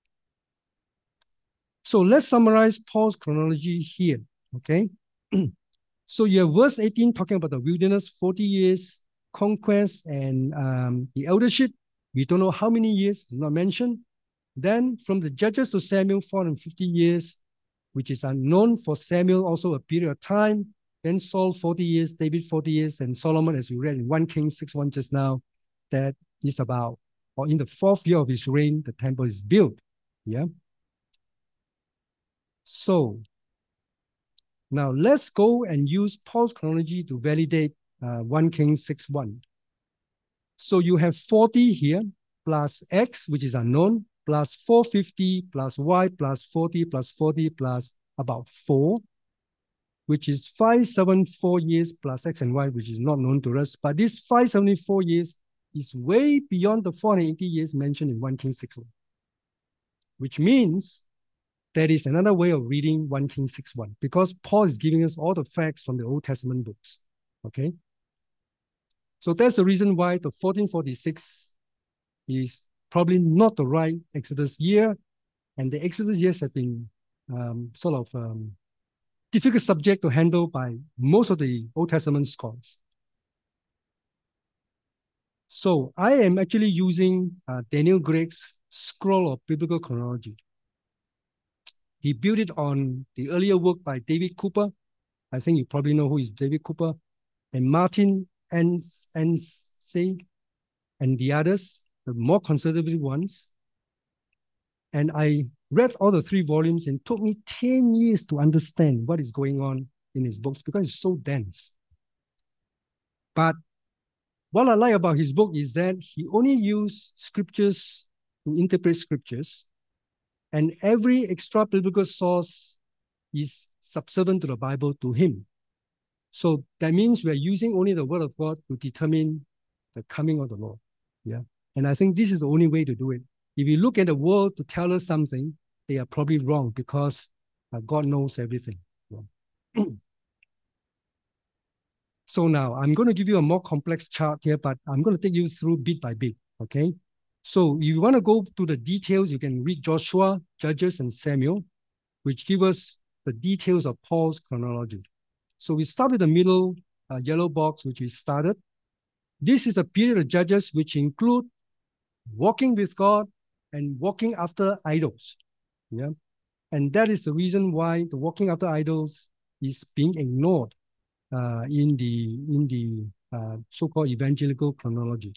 So let's summarize Paul's chronology here, okay? So you have verse eighteen talking about the wilderness, forty years, conquest, and um, the eldership. We don't know how many years, it's not mentioned. Then from the Judges to Samuel, four hundred fifty years, which is unknown for Samuel, also a period of time. Then Saul, forty years, David, forty years, and Solomon, as we read in First Kings six one just now, that is about, or in the fourth year of his reign, the temple is built. Yeah. So now let's go and use Paul's chronology to validate uh, First Kings six one. So you have forty here, plus X, which is unknown, plus four hundred fifty, plus Y, plus forty, plus forty, plus about four, which is five hundred seventy-four years, plus X and Y, which is not known to us. But this five hundred seventy-four years is way beyond the four hundred eighty years mentioned in First Kings six one, which means there is another way of reading First Kings six one, because Paul is giving us all the facts from the Old Testament books, okay? So that's the reason why the fourteen forty-six is probably not the right Exodus year, and the Exodus years have been um, sort of um, difficult subject to handle by most of the Old Testament scholars. So I am actually using uh, Daniel Gregg's Scroll of Biblical Chronology. He built it on the earlier work by David Cooper. I think you probably know who is David Cooper, and Martin Ansay, and the others, the more conservative ones. And I read all the three volumes, and it took me ten years to understand what is going on in his books because it's so dense. But what I like about his book is that he only used scriptures to interpret scriptures, and every extra biblical source is subservient to the Bible to him. So that means we're using only the word of God to determine the coming of the Lord. Yeah. And I think this is the only way to do it. If you look at the world to tell us something, they are probably wrong, because uh, God knows everything. Yeah. So now I'm going to give you a more complex chart here, but I'm going to take you through bit by bit. Okay. So if you want to go to the details, you can read Joshua, Judges, and Samuel, which give us the details of Paul's chronology. So we start with the middle uh, yellow box, which we started. This is a period of Judges which include walking with God and walking after idols. Yeah. And that is the reason why the walking after idols is being ignored uh, in the, in the uh, so-called evangelical chronology.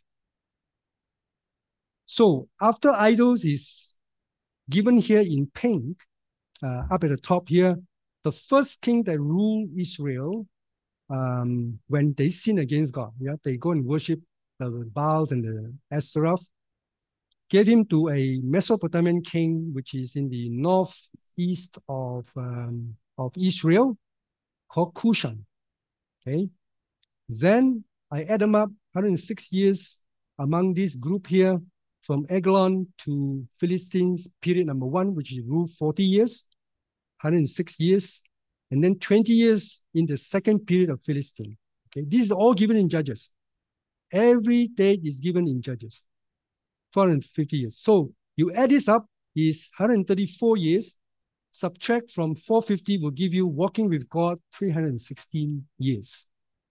So after idols is given here in pink, uh, up at the top here, the first king that ruled Israel um, when they sin against God, yeah, they go and worship the Baals and the Ashtaroth, gave him to a Mesopotamian king, which is in the northeast of, um, of Israel, called Cushan. Okay. Then I add them up, one hundred six years among this group here, from Eglon to Philistines, period number one, which is ruled forty years, one hundred six years, and then twenty years in the second period of Philistine. Okay, this is all given in Judges. Every date is given in Judges, four hundred fifty years. So you add this up, is one hundred thirty-four years, subtract from four hundred fifty will give you walking with God three hundred sixteen years.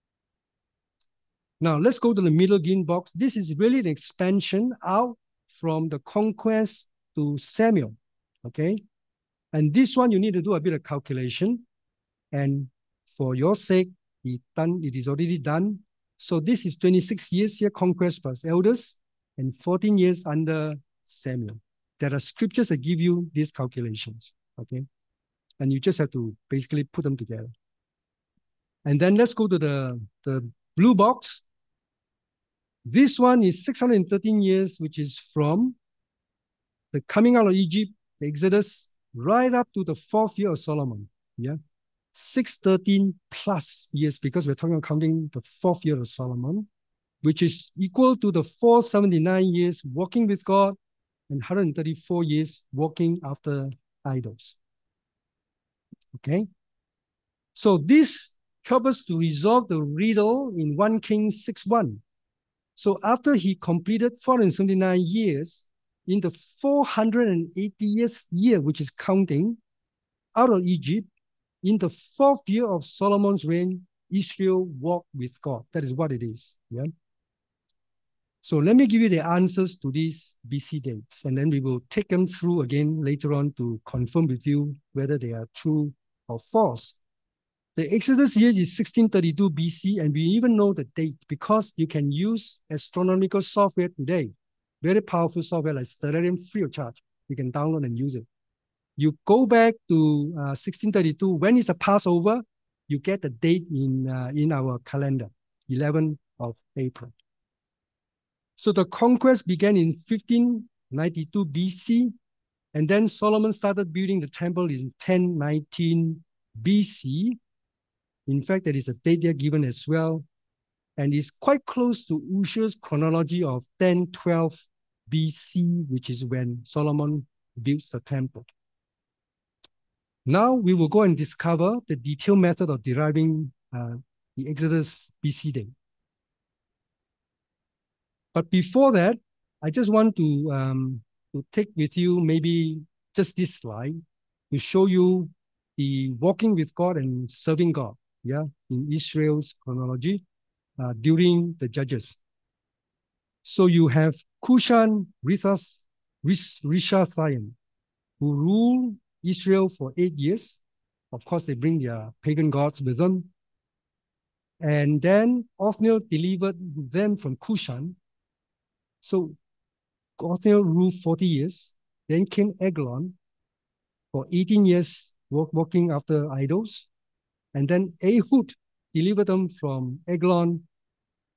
Now let's go to the middle green box. This is really an expansion out from the conquest to Samuel, okay? And this one, you need to do a bit of calculation. And for your sake, it, done, it is already done. So this is twenty-six years here, conquest plus elders, and fourteen years under Samuel. There are scriptures that give you these calculations, okay? And you just have to basically put them together. And then let's go to the, the blue box. This one is six hundred thirteen years, which is from the coming out of Egypt, the Exodus, right up to the fourth year of Solomon. Yeah, six hundred thirteen plus years, because we're talking about counting the fourth year of Solomon, which is equal to the four hundred seventy-nine years walking with God and one hundred thirty-four years walking after idols. Okay, so this helps us to resolve the riddle in First Kings six one. So after he completed four hundred seventy-nine years, in the four hundred eightieth year, which is counting, out of Egypt, in the fourth year of Solomon's reign, Israel walked with God. That is what it is. Yeah. So let me give you the answers to these B C dates, and then we will take them through again later on to confirm with you whether they are true or false. The Exodus year is sixteen thirty-two B C, and we even know the date because you can use astronomical software today. Very powerful software like Stellarium, free of charge. You can download and use it. You go back to uh, sixteen thirty-two, when is a Passover, you get the date in, uh, in our calendar, eleventh of April. So the conquest began in fifteen ninety-two B C, and then Solomon started building the temple in ten nineteen B C. In fact, there is a date there given as well, and it's quite close to Uzzah's chronology of ten twelve B C, which is when Solomon built the temple. Now we will go and discover the detailed method of deriving uh, the Exodus B C date. But before that, I just want to, um, to take with you maybe just this slide to show you the walking with God and serving God, yeah, in Israel's chronology uh, during the Judges. So you have Cushan Rishathaim, who ruled Israel for eight years. Of course, they bring their pagan gods with them. And then Othniel delivered them from Cushan. So Othniel ruled forty years. Then came Eglon for eighteen years, walk, walking after idols. And then Ehud delivered them from Eglon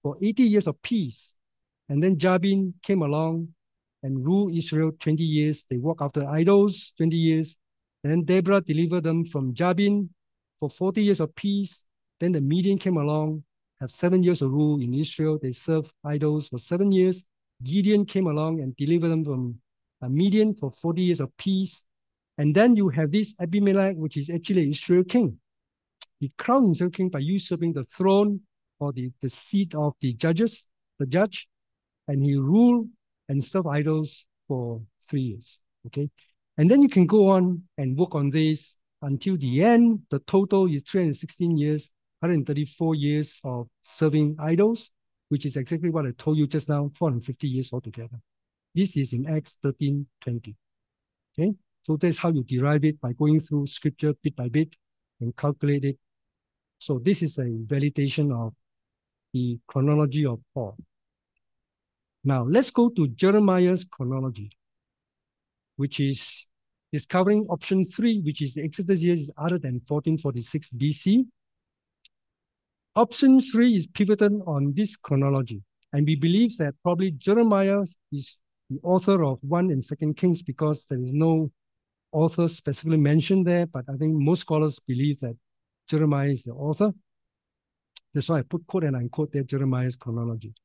for eighty years of peace. And then Jabin came along and ruled Israel twenty years. They walked after idols twenty years. Then Deborah delivered them from Jabin for forty years of peace. Then the Midian came along, have seven years of rule in Israel. They served idols for seven years. Gideon came along and delivered them from uh, Midian for forty years of peace. And then you have this Abimelech, which is actually Israel king. He crowned himself king by usurping the throne or the, the seat of the judges, the judge, and he ruled and served idols for three years. Okay, and then you can go on and work on this until the end. The total is three hundred sixteen years, one hundred thirty-four years of serving idols, which is exactly what I told you just now, four hundred fifty years altogether. This is in Acts thirteen twenty. Okay, so that's how you derive it, by going through scripture bit by bit and calculate it. So this is a validation of the chronology of Paul. Now let's go to Jeremiah's chronology, which is discovering option three, which is the Exodus years is other than fourteen forty-six B C. Option three is pivoted on this chronology. And we believe that probably Jeremiah is the author of First and Second Kings, because there is no author specifically mentioned there, but I think most scholars believe that Jeremiah is the author. That's why I put quote and unquote there, Jeremiah's chronology.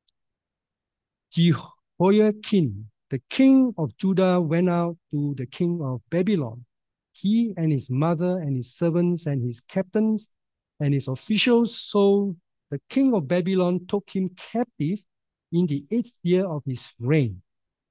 Jehoiakim, the king of Judah, went out to the king of Babylon. He and his mother and his servants and his captains and his officials. So the king of Babylon took him captive in the eighth year of his reign.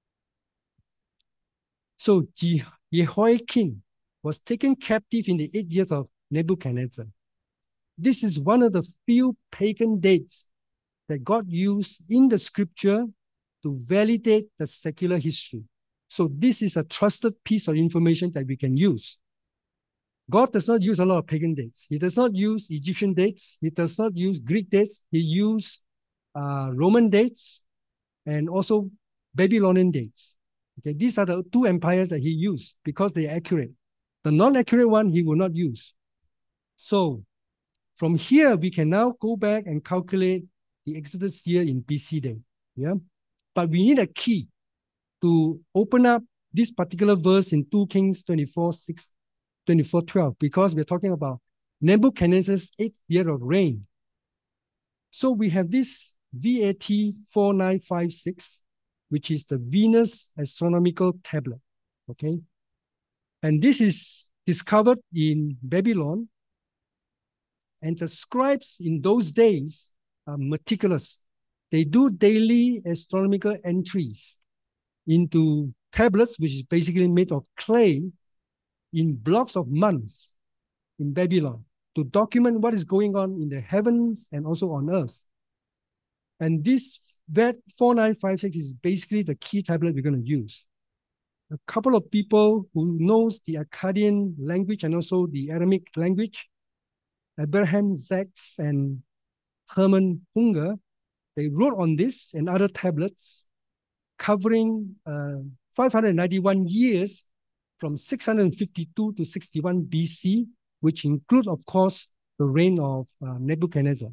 So Jehoiakim was taken captive in the eight years of Nebuchadnezzar. This is one of the few pagan dates that God used in the scripture to validate the secular history. So this is a trusted piece of information that we can use. God does not use a lot of pagan dates. He does not use Egyptian dates. He does not use Greek dates. He uses uh, Roman dates and also Babylonian dates. Okay, these are the two empires that he used because they are accurate. The non-accurate one he will not use. So from here, we can now go back and calculate the Exodus year in B C day. Yeah, but we need a key to open up this particular verse in Second Kings twenty-four, six, twenty-four, twelve, because we're talking about Nebuchadnezzar's eighth year of reign. So we have this V A T four nine five six, which is the Venus Astronomical Tablet. Okay, and this is discovered in Babylon. And the scribes in those days are meticulous. They do daily astronomical entries into tablets, which is basically made of clay, in blocks of months in Babylon to document what is going on in the heavens and also on earth. And this V A T four nine five six is basically the key tablet we're going to use. A couple of people who knows the Akkadian language and also the Aramaic language, Abraham Zacks and Herman Hunger, they wrote on this and other tablets covering uh, five hundred ninety-one years from six hundred fifty-two to sixty-one B C, which include, of course, the reign of uh, Nebuchadnezzar.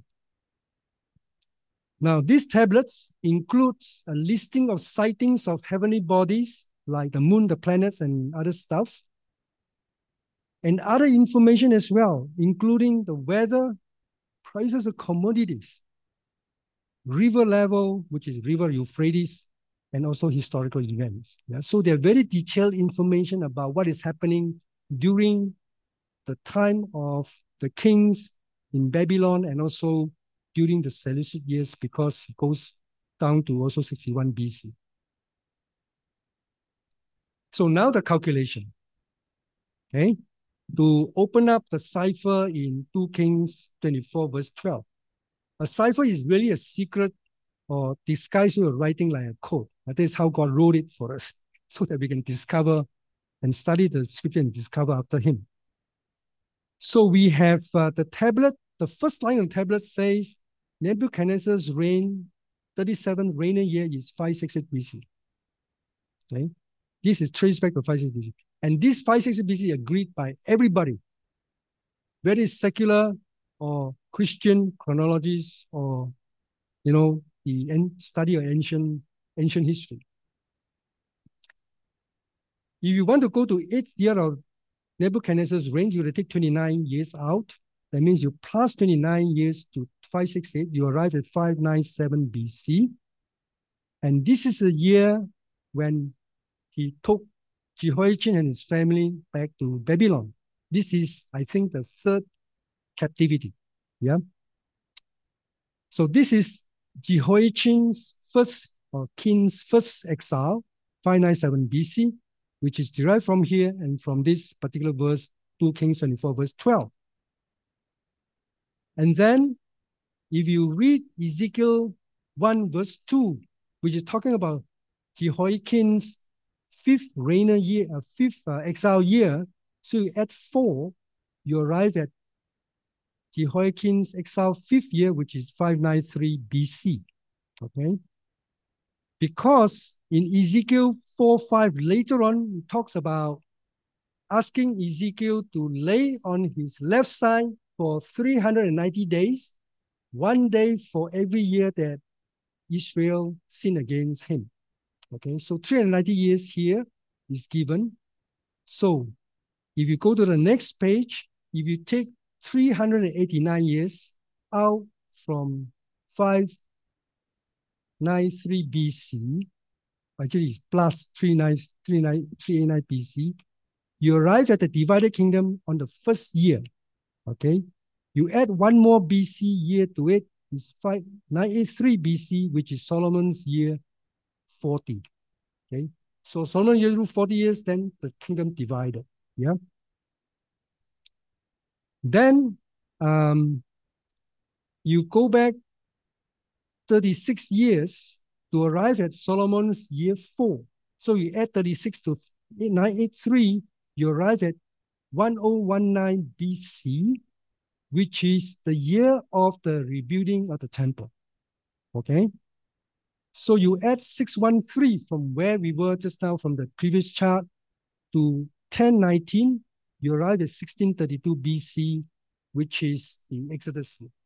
Now, these tablets includes a listing of sightings of heavenly bodies like the moon, the planets, and other stuff, and other information as well, including the weather, prices of commodities, river level, which is River Euphrates, and also historical events. Yeah? So they're very detailed information about what is happening during the time of the kings in Babylon and also during the Seleucid years, because it goes down to also sixty-one B C. So now the calculation, okay? To open up the cipher in Second Kings twenty-four, verse twelve. A cipher is really a secret or disguised way of writing like a code. That is how God wrote it for us, so that we can discover and study the scripture and discover after him. So we have uh, the tablet. The first line of the tablet says Nebuchadnezzar's reign, thirty-seventh reigning year is five sixty-eight B C. Okay, this is traced back to five sixty-eight B C. And this five sixty-eight B C agreed by everybody, whether it's secular or Christian chronologies or you know, the study of ancient, ancient history. If you want to go to eighth year of Nebuchadnezzar's reign, you will take twenty-nine years out. That means you plus twenty-nine years to five sixty-eight, you arrive at five ninety-seven B C. And this is a year when he took Jehoiachin and his family back to Babylon. This is, I think, the third captivity. Yeah. So this is Jehoiachin's first, or king's first exile, five ninety-seven B C, which is derived from here and from this particular verse, two Kings twenty-four, verse twelve. And then, if you read Ezekiel one, verse two, which is talking about Jehoiakim's fifth reigner year, uh, fifth uh, exile year, so you add four, you arrive at Jehoiakim's exile fifth year, which is five ninety-three B C. Okay? Because in Ezekiel four five, later on, it talks about asking Ezekiel to lay on his left side for three hundred ninety days, one day for every year that Israel sinned against him. Okay, so three hundred ninety years here is given. So if you go to the next page, if you take three hundred eighty-nine years out from five ninety-three B C, actually it's plus three eighty-nine B C, you arrive at the divided kingdom on the first year. Okay, you add one more B C year to it, it's five ninety-three B C, which is Solomon's year forty. Okay, so Solomon year ruled forty years, then the kingdom divided. Yeah. Then um, you go back thirty-six years to arrive at Solomon's year four. So you add thirty-six to nine eighty-three, you arrive at ten nineteen B C, which is the year of the rebuilding of the temple. Okay. So you add six thirteen from where we were just now from the previous chart to ten nineteen, you arrive at sixteen thirty-two B C, which is the Exodus year.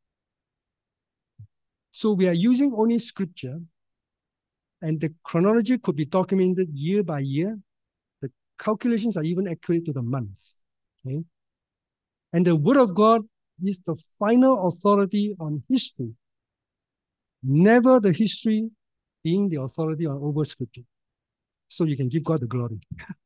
So we are using only scripture, and the chronology could be documented year by year. The calculations are even accurate to the months. Okay. And the word of God is the final authority on history, never the history being the authority on over scripture. So you can give God the glory.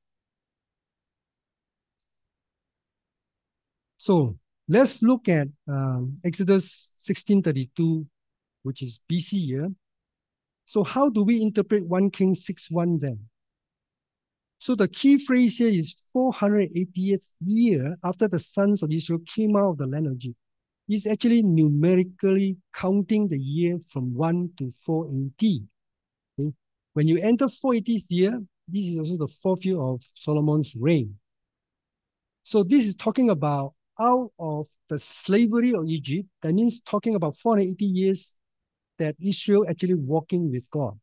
So let's look at um, Exodus sixteen thirty-two, which is B C year. So how do we interpret First Kings six one then? So the key phrase here is four hundred eightieth year after the sons of Israel came out of the land of Egypt. It's actually numerically counting the year from one to four eighty. Okay? When you enter four eightieth year, this is also the fourth year of Solomon's reign. So this is talking about out of the slavery of Egypt. That means talking about four hundred eighty years that Israel actually walking with God.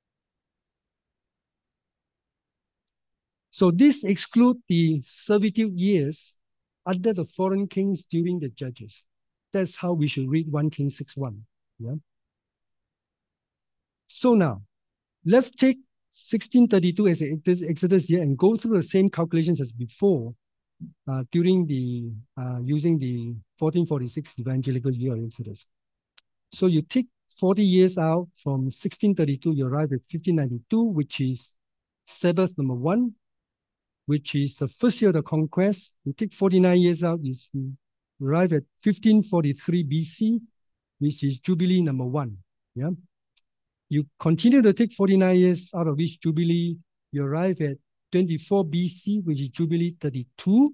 So this excludes the servitude years under the foreign kings during the judges. That's how we should read First Kings six one. Yeah. So now, let's take sixteen thirty-two as an Exodus year and go through the same calculations as before uh, during the, uh, using the fourteen forty-six evangelical year of Exodus. So you take forty years out from sixteen thirty-two, you arrive at fifteen ninety-two, which is Sabbath number one, which is the first year of the conquest. You take forty-nine years out, you arrive at fifteen forty-three B C, which is Jubilee number one. Yeah. You continue to take forty-nine years out of each Jubilee, you arrive at twenty-four B C, which is Jubilee thirty-two.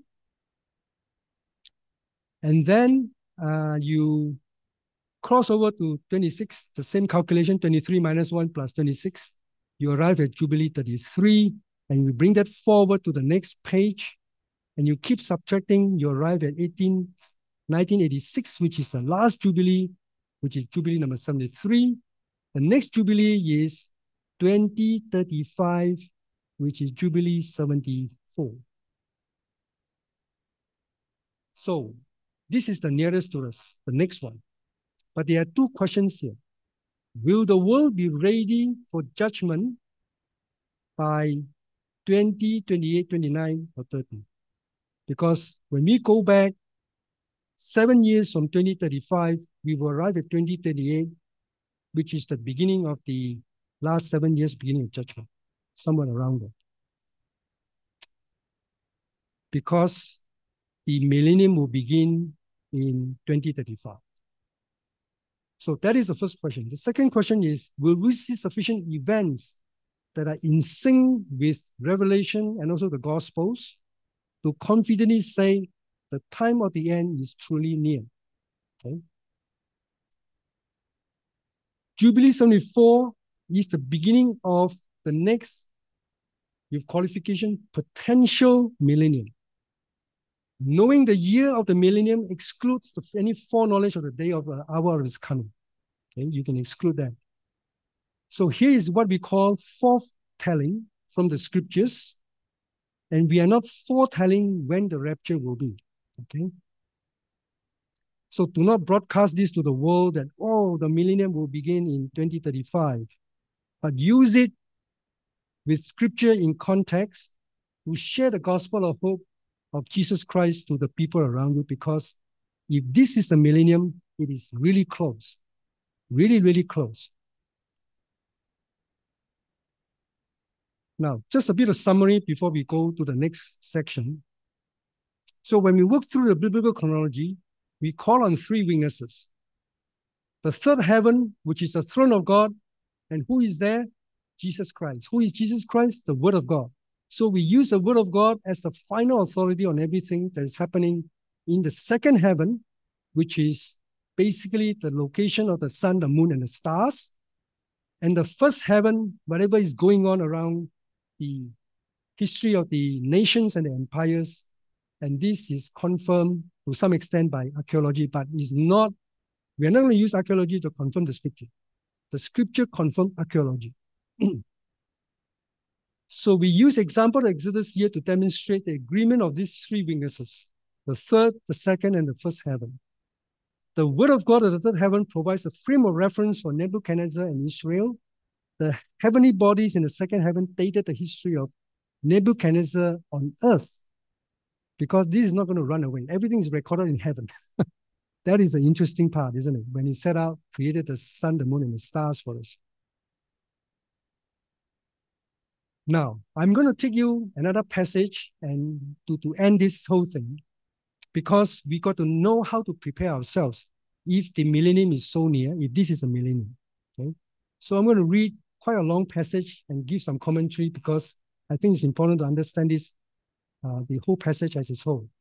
And then uh, you cross over to twenty-six, the same calculation, twenty-three minus one plus twenty-six. You arrive at Jubilee thirty-three, and we bring that forward to the next page, and you keep subtracting, you arrive at nineteen eighty-six, which is the last Jubilee, which is Jubilee number seventy-three. The next Jubilee is twenty thirty-five, which is Jubilee seventy-four. So this is the nearest to us, the next one. But there are two questions here. Will the world be ready for judgment by twenty twenty-eight, twenty-nine, or thirty? Because when we go back seven years from twenty thirty-five, we will arrive at twenty thirty-eight, which is the beginning of the last seven years, beginning of judgment, somewhere around there. Because the millennium will begin in twenty thirty-five. So that is the first question. The second question is, will we see sufficient events that are in sync with Revelation and also the Gospels to confidently say the time of the end is truly near? Okay. Jubilee seventy-four is the beginning of the next, with qualification, potential millennium. Knowing the year of the millennium excludes the, any foreknowledge of the day of the hour of its coming. Okay, you can exclude that. So here is what we call foretelling from the scriptures, and we are not foretelling when the rapture will be. Okay. So do not broadcast this to the world that, oh, the millennium will begin in twenty thirty-five, but use it with scripture in context to share the gospel of hope of Jesus Christ to the people around you, because if this is the millennium, it is really close. Really, really close. Now, just a bit of summary before we go to the next section. So when we work through the biblical chronology, we call on three witnesses. The third heaven, which is the throne of God, and who is there? Jesus Christ. Who is Jesus Christ? The Word of God. So we use the Word of God as the final authority on everything that is happening in the second heaven, which is basically the location of the sun, the moon, and the stars. And the first heaven, whatever is going on around the history of the nations and the empires. And this is confirmed to some extent by archaeology, but is not, we are not going to use archaeology to confirm the scripture. The scripture confirms archaeology. So we use example of Exodus here to demonstrate the agreement of these three witnesses, the third, the second, and the first heaven. The Word of God of the third heaven provides a frame of reference for Nebuchadnezzar and Israel. The heavenly bodies in the second heaven dated the history of Nebuchadnezzar on earth, because this is not going to run away. Everything is recorded in heaven. That is the interesting part, isn't it? When he set out, created the sun, the moon, and the stars for us. Now, I'm going to take you another passage and to, to end this whole thing, because we got to know how to prepare ourselves if the millennium is so near, if this is a millennium. Okay? So I'm going to read quite a long passage and give some commentary, because I think it's important to understand this, uh, the whole passage as its whole.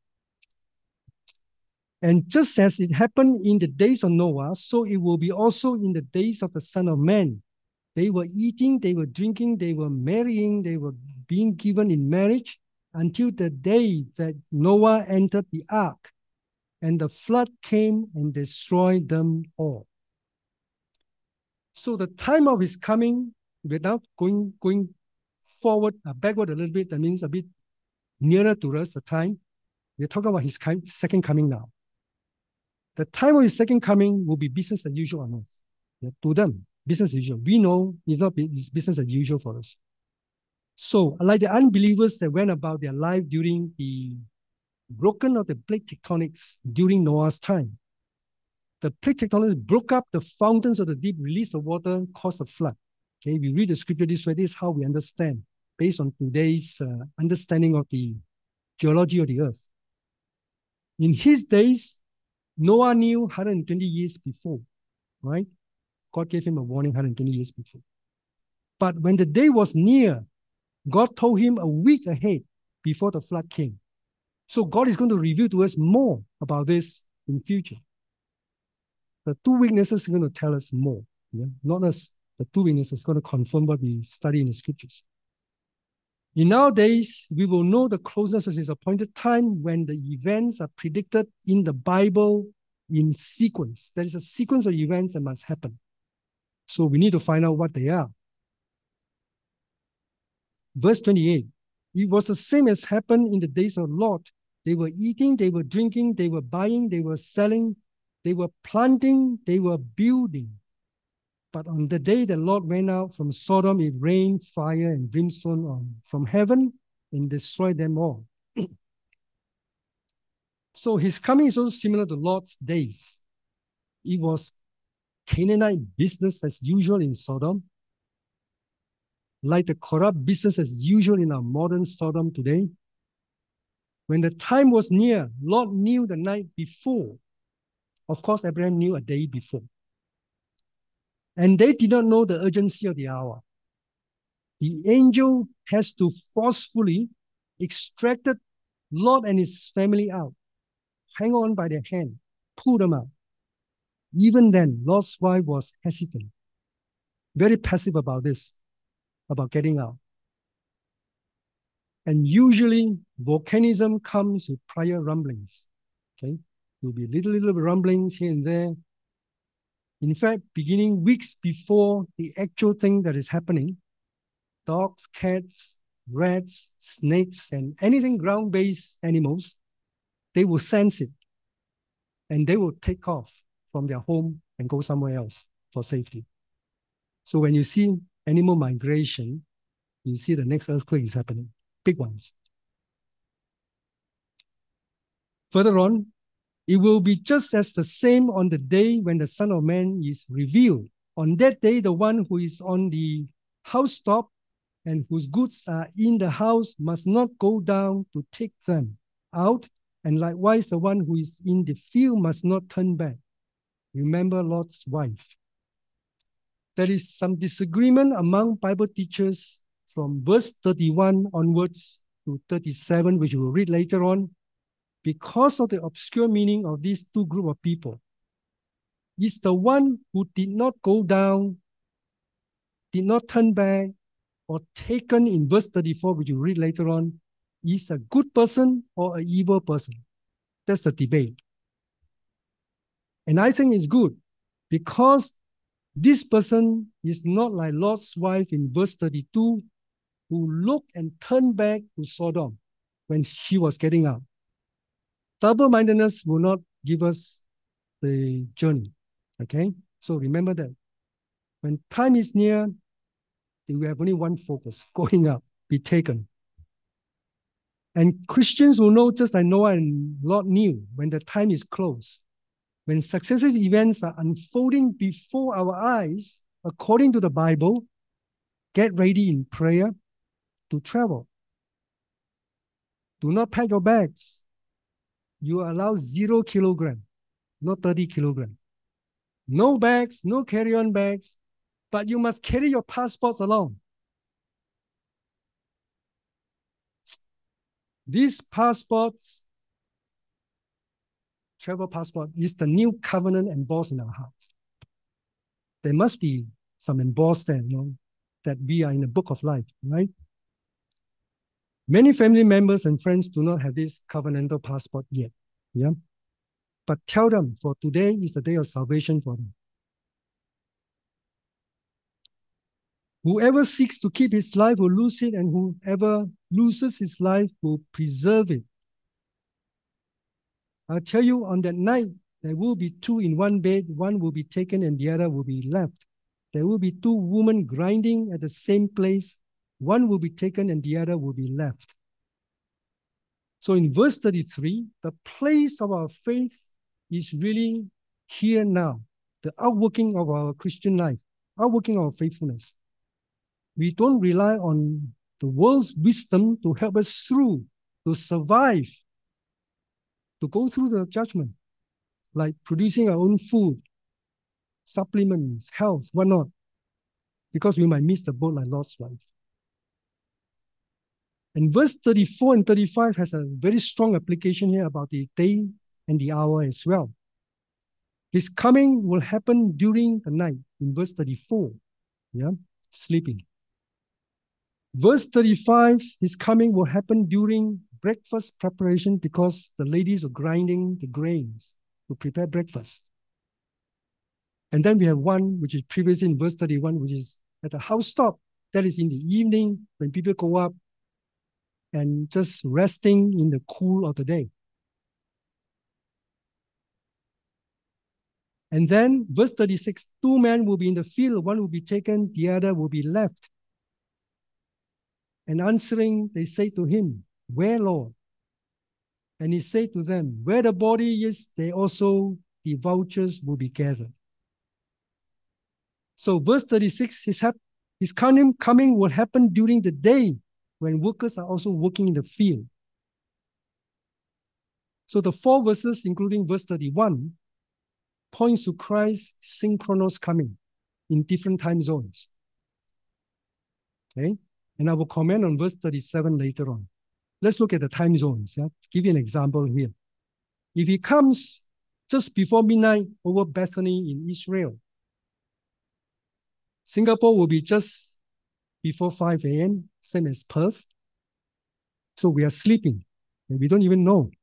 And just as it happened in the days of Noah, so it will be also in the days of the Son of Man. They were eating, they were drinking, they were marrying, they were being given in marriage until the day that Noah entered the ark, and the flood came and destroyed them all. So the time of his coming, without going, going forward, uh, backward a little bit, that means a bit nearer to us, the time, we're talking about his second coming now. The time of his second coming will be business as usual on earth. Yeah, to them, business as usual. We know it's not it's business as usual for us. So, like the unbelievers that went about their life during the broken of the plate tectonics during Noah's time, the plate tectonics broke up the fountains of the deep, released the water, caused a flood. Okay, we read the scripture this way. This is how we understand, based on today's uh, understanding of the geology of the earth. In his days, Noah knew one hundred twenty years before, right? God gave him a warning one hundred twenty years before. But when the day was near, God told him a week ahead before the flood came. So God is going to reveal to us more about this in future. The two witnesses are going to tell us more. Yeah? Not us. The two witnesses are going to confirm what we study in the scriptures. In our days, we will know the closeness of his appointed time when the events are predicted in the Bible in sequence. There is a sequence of events that must happen. So we need to find out what they are. Verse twenty-eight, it was the same as happened in the days of Lot. They were eating, they were drinking, they were buying, they were selling, they were planting, they were building. But on the day that Lot went out from Sodom, it rained fire and brimstone on, from heaven and destroyed them all. So his coming is also similar to Lot's days. It was Canaanite business as usual in Sodom, like the corrupt business as usual in our modern Sodom today. When the time was near, Lot knew the night before. Of course, Abraham knew a day before. And they did not know the urgency of the hour. The angel has to forcefully extract Lot and his family out, hang on by their hand, pull them out. Even then, Lot's wife was hesitant, very passive about this, about getting out. And usually, volcanism comes with prior rumblings. Okay, there'll be little, little rumblings here and there. In fact, beginning weeks before the actual thing that is happening, dogs, cats, rats, snakes, and anything ground-based animals, they will sense it. And they will take off from their home and go somewhere else for safety. So when you see animal migration, you see the next earthquake is happening, big ones. Further on, it will be just as the same on the day when the Son of Man is revealed. On that day, the one who is on the housetop and whose goods are in the house must not go down to take them out, and likewise the one who is in the field must not turn back. Remember Lot's wife. There is some disagreement among Bible teachers from verse thirty-one onwards to thirty-seven, which we will read later on, because of the obscure meaning of these two groups of people. Is the one who did not go down, did not turn back, or taken in verse thirty-four, which you read later on, is a good person or an evil person? That's the debate. And I think it's good because this person is not like Lot's wife in verse thirty-two, who looked and turned back to Sodom when she was getting out. Double-mindedness will not give us the journey, okay? So remember that. When time is near, we have only one focus, going up, be taken. And Christians will know, just like Noah and Lot knew, when the time is close, when successive events are unfolding before our eyes, according to the Bible, get ready in prayer to travel. Do not pack your bags. You allow zero kilogram, not thirty kilogram. No bags, no carry-on bags, but you must carry your passports along. These passports, travel passport, is the new covenant embossed in our hearts. There must be some embossed there, you know, that we are in the book of life, right? Many family members and friends do not have this covenantal passport yet, yeah? But tell them, for today is the day of salvation for them. Whoever seeks to keep his life will lose it, and whoever loses his life will preserve it. I'll tell you, on that night, there will be two in one bed, one will be taken and the other will be left. There will be two women grinding at the same place, one will be taken and the other will be left. So in verse thirty-three, the place of our faith is really here now, the outworking of our Christian life, outworking of our faithfulness. We don't rely on the world's wisdom to help us through, to survive, to go through the judgment, like producing our own food, supplements, health, whatnot, because we might miss the boat like Lot's wife. And verse thirty-four and thirty-five has a very strong application here about the day and the hour as well. His coming will happen during the night, in verse thirty-four, yeah, sleeping. Verse thirty-five, his coming will happen during breakfast preparation because the ladies are grinding the grains to prepare breakfast. And then we have one, which is previously in verse thirty-one, which is at the housetop. That is in the evening when people go up and just resting in the cool of the day. And then verse thirty-six, two men will be in the field, one will be taken, the other will be left. And answering, they say to him, where, Lord? And he said to them, where the body is, there also the vultures will be gathered. So verse thirty-six, his, hap- his coming, coming will happen during the day when workers are also working in the field. So the four verses, including verse thirty-one, points to Christ's synchronous coming in different time zones. Okay, and I will comment on verse thirty-seven later on. Let's look at the time zones. Yeah? Give you an example here. If he comes just before midnight over Bethany in Israel, Singapore will be just before five a m, same as Perth. So we are sleeping, and we don't even know.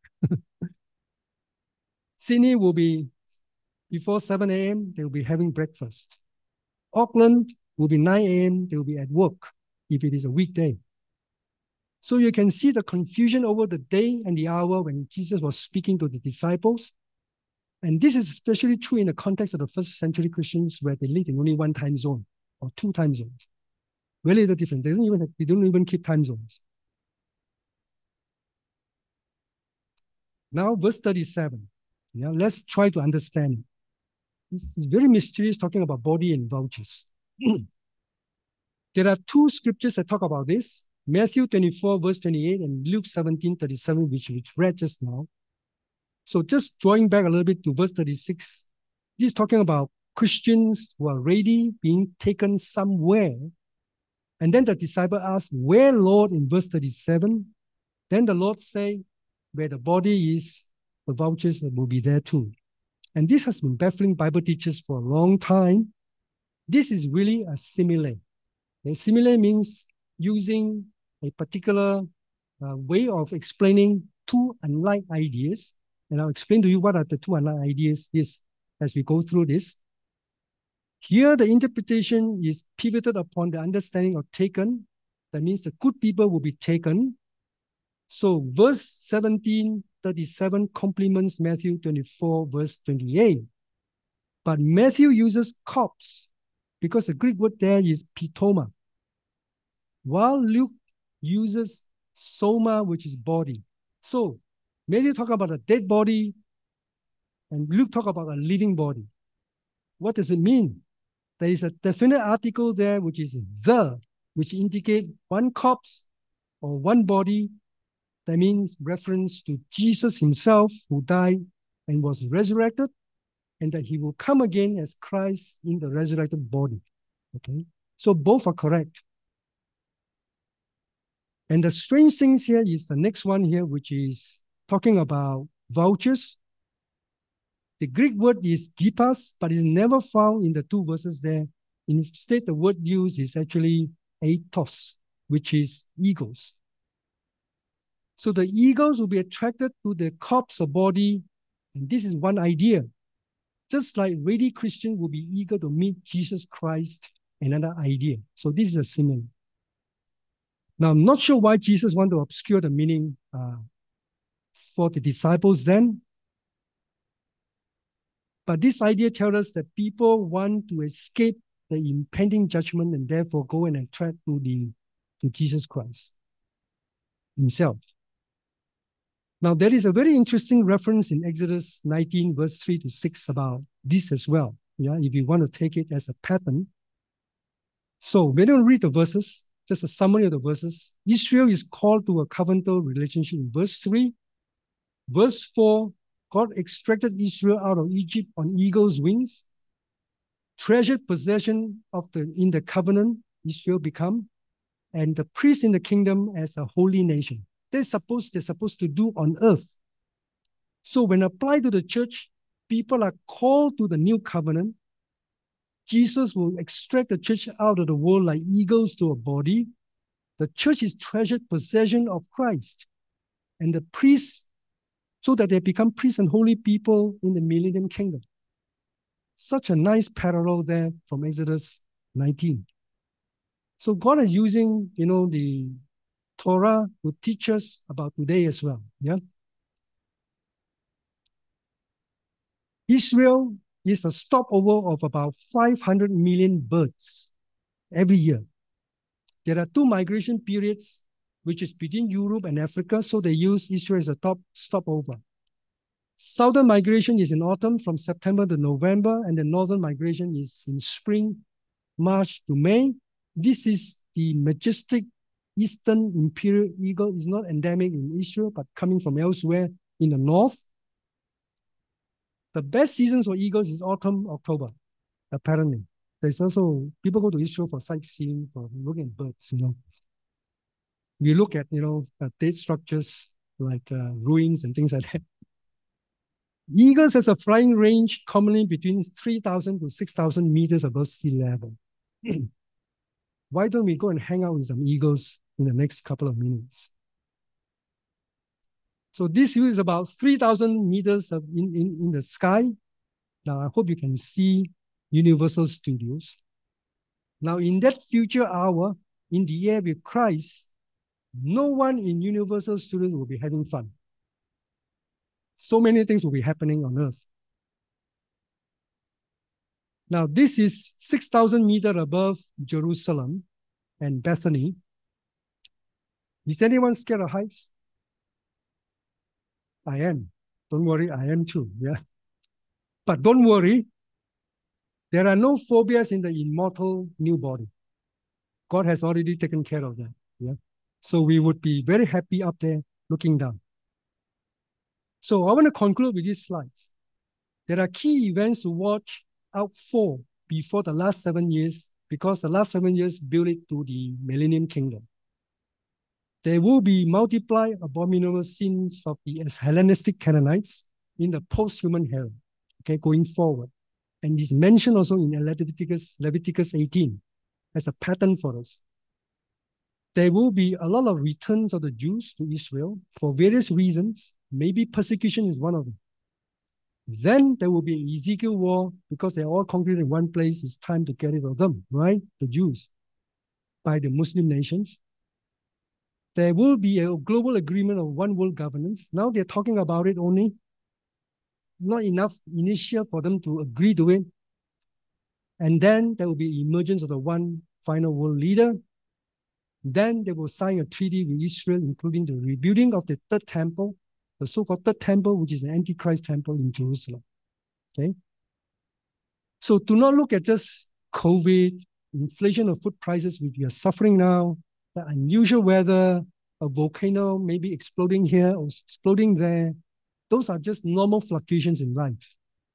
Sydney will be before seven a m, they will be having breakfast. Auckland will be nine a m, they will be at work if it is a weekday. So you can see the confusion over the day and the hour when Jesus was speaking to the disciples. And this is especially true in the context of the first century Christians where they live in only one time zone or two time zones. Very little different. They don't even have, they don't even keep time zones. Now verse thirty-seven. Yeah, let's try to understand it. This is very mysterious, talking about body and vultures. There are two scriptures that talk about this. Matthew twenty-four, verse twenty-eight, and Luke seventeen, thirty-seven, which we read just now. So just drawing back a little bit to verse thirty-six, this is talking about Christians who are ready, being taken somewhere. And then the disciple asks, where, Lord, in verse thirty-seven? Then the Lord say, where the body is, the vultures will be there too. And this has been baffling Bible teachers for a long time. This is really a simile. A simile means using a particular uh, way of explaining two unlike ideas. And I'll explain to you what are the two unlike ideas is as we go through this. Here, the interpretation is pivoted upon the understanding of taken. That means the good people will be taken. So verse seventeen, thirty-seven complements Matthew twenty-four, verse twenty-eight. But Matthew uses corpse because the Greek word there is pitoma, while Luke uses soma, which is body. So Matthew talk about a dead body and Luke talk about a living body. What does it mean? There is a definite article there, which is the, which indicate one corpse or one body. That means reference to Jesus himself who died and was resurrected, and that he will come again as Christ in the resurrected body. Okay, so both are correct. And the strange things here is the next one here, which is talking about vultures. The Greek word is gipas, but it's never found in the two verses there. Instead, the word used is actually aetos, which is eagles. So the eagles will be attracted to the corpse or body, and this is one idea. Just like ready Christians will be eager to meet Jesus Christ, another idea. So this is a simile. Now, I'm not sure why Jesus wanted to obscure the meaning uh, for the disciples then, but this idea tells us that people want to escape the impending judgment and therefore go and attract to, the, to Jesus Christ himself. Now, there is a very interesting reference in Exodus nineteen, verse three to six about this as well. Yeah, if you want to take it as a pattern. So we don't read the verses, just a summary of the verses. Israel is called to a covenantal relationship in verse three. Verse four, God extracted Israel out of Egypt on eagle's wings. Treasured possession of the in the covenant, Israel become, and the priest in the kingdom as a holy nation. They're supposed, they're supposed to do on earth. So when applied to the church, people are called to the new covenant. Jesus will extract the church out of the world like eagles to a body. The church is treasured possession of Christ. And the priests, so that they become priests and holy people in the millennium kingdom. Such a nice parallel there from Exodus nineteen. So God is using, you know, the Torah to teach us about today as well. Yeah. Israel is a stopover of about five hundred million birds every year. There are two migration periods, which is between Europe and Africa, so they use Israel as a top stopover. Southern migration is in autumn from September to November, and the northern migration is in spring, March to May. This is the majestic eastern imperial eagle. It's not endemic in Israel, but coming from elsewhere in the north. The best seasons for eagles is autumn, October, apparently. There's also, people go to Israel for sightseeing, for looking at birds, you know. We look at, you know, uh, date structures like uh, ruins and things like that. Eagles has a flying range commonly between three thousand to six thousand meters above sea level. Why don't we go and hang out with some eagles in the next couple of minutes? So this view is about three thousand meters of in, in, in the sky. Now, I hope you can see Universal Studios. Now, in that future hour, in the air with Christ, no one in Universal Studios will be having fun. So many things will be happening on earth. Now, this is six thousand meters above Jerusalem and Bethany. Is anyone scared of heights? I am. Don't worry, I am too. Yeah. But don't worry, there are no phobias in the immortal new body. God has already taken care of that. Yeah. So we would be very happy up there looking down. So I want to conclude with these slides. There are key events to watch out for before the last seven years, because the last seven years build it to the Millennium Kingdom. There will be multiplied abominable sins of the Hellenistic Canaanites in the post-human era, okay, going forward. And it's mentioned also in Leviticus, Leviticus eighteen as a pattern for us. There will be a lot of returns of the Jews to Israel for various reasons. Maybe persecution is one of them. Then there will be an Ezekiel war because they're all congregated in one place. It's time to get rid of them, right? The Jews, by the Muslim nations. There will be a global agreement of one world governance. Now they're talking about it only. Not enough initial for them to agree to it. And then there will be emergence of the one final world leader. Then they will sign a treaty with Israel, including the rebuilding of the third temple, the so-called third temple, which is the Antichrist temple in Jerusalem. Okay. So do not look at just COVID, inflation of food prices, which we are suffering now, the unusual weather, a volcano maybe exploding here or exploding there. Those are just normal fluctuations in life.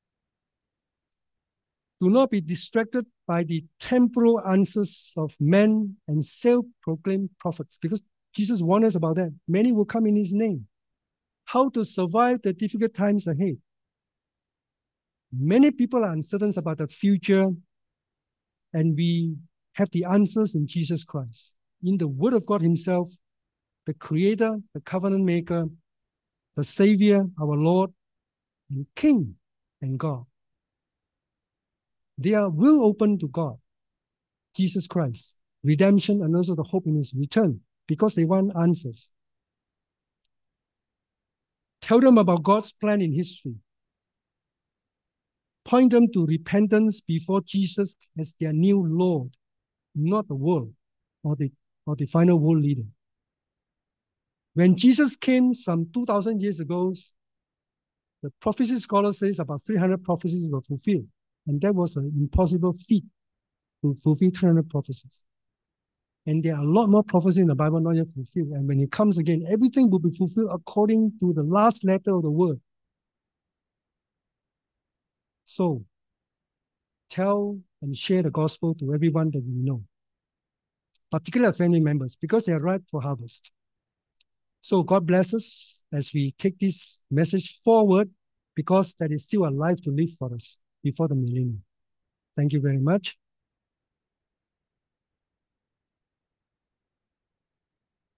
Do not be distracted by the temporal answers of men and self-proclaimed prophets, because Jesus warned us about that. Many will come in his name. How to survive the difficult times ahead. Many people are uncertain about the future, and we have the answers in Jesus Christ, in the Word of God himself, the Creator, the covenant maker, the Savior, our Lord, and King and God. They are will open to God, Jesus Christ, redemption, and also the hope in his return, because they want answers. Tell them about God's plan in history. Point them to repentance before Jesus as their new Lord, not the world or the, or the final world leader. When Jesus came some two thousand years ago, the prophecy scholar says about three hundred prophecies were fulfilled. And that was an impossible feat to fulfill three hundred prophecies. And there are a lot more prophecies in the Bible not yet fulfilled. And when it comes again, everything will be fulfilled according to the last letter of the word. So, tell and share the gospel to everyone that you know, particularly family members, because they are ripe for harvest. So God bless us as we take this message forward, because there is still a life to live for us before the millennium. Thank you very much.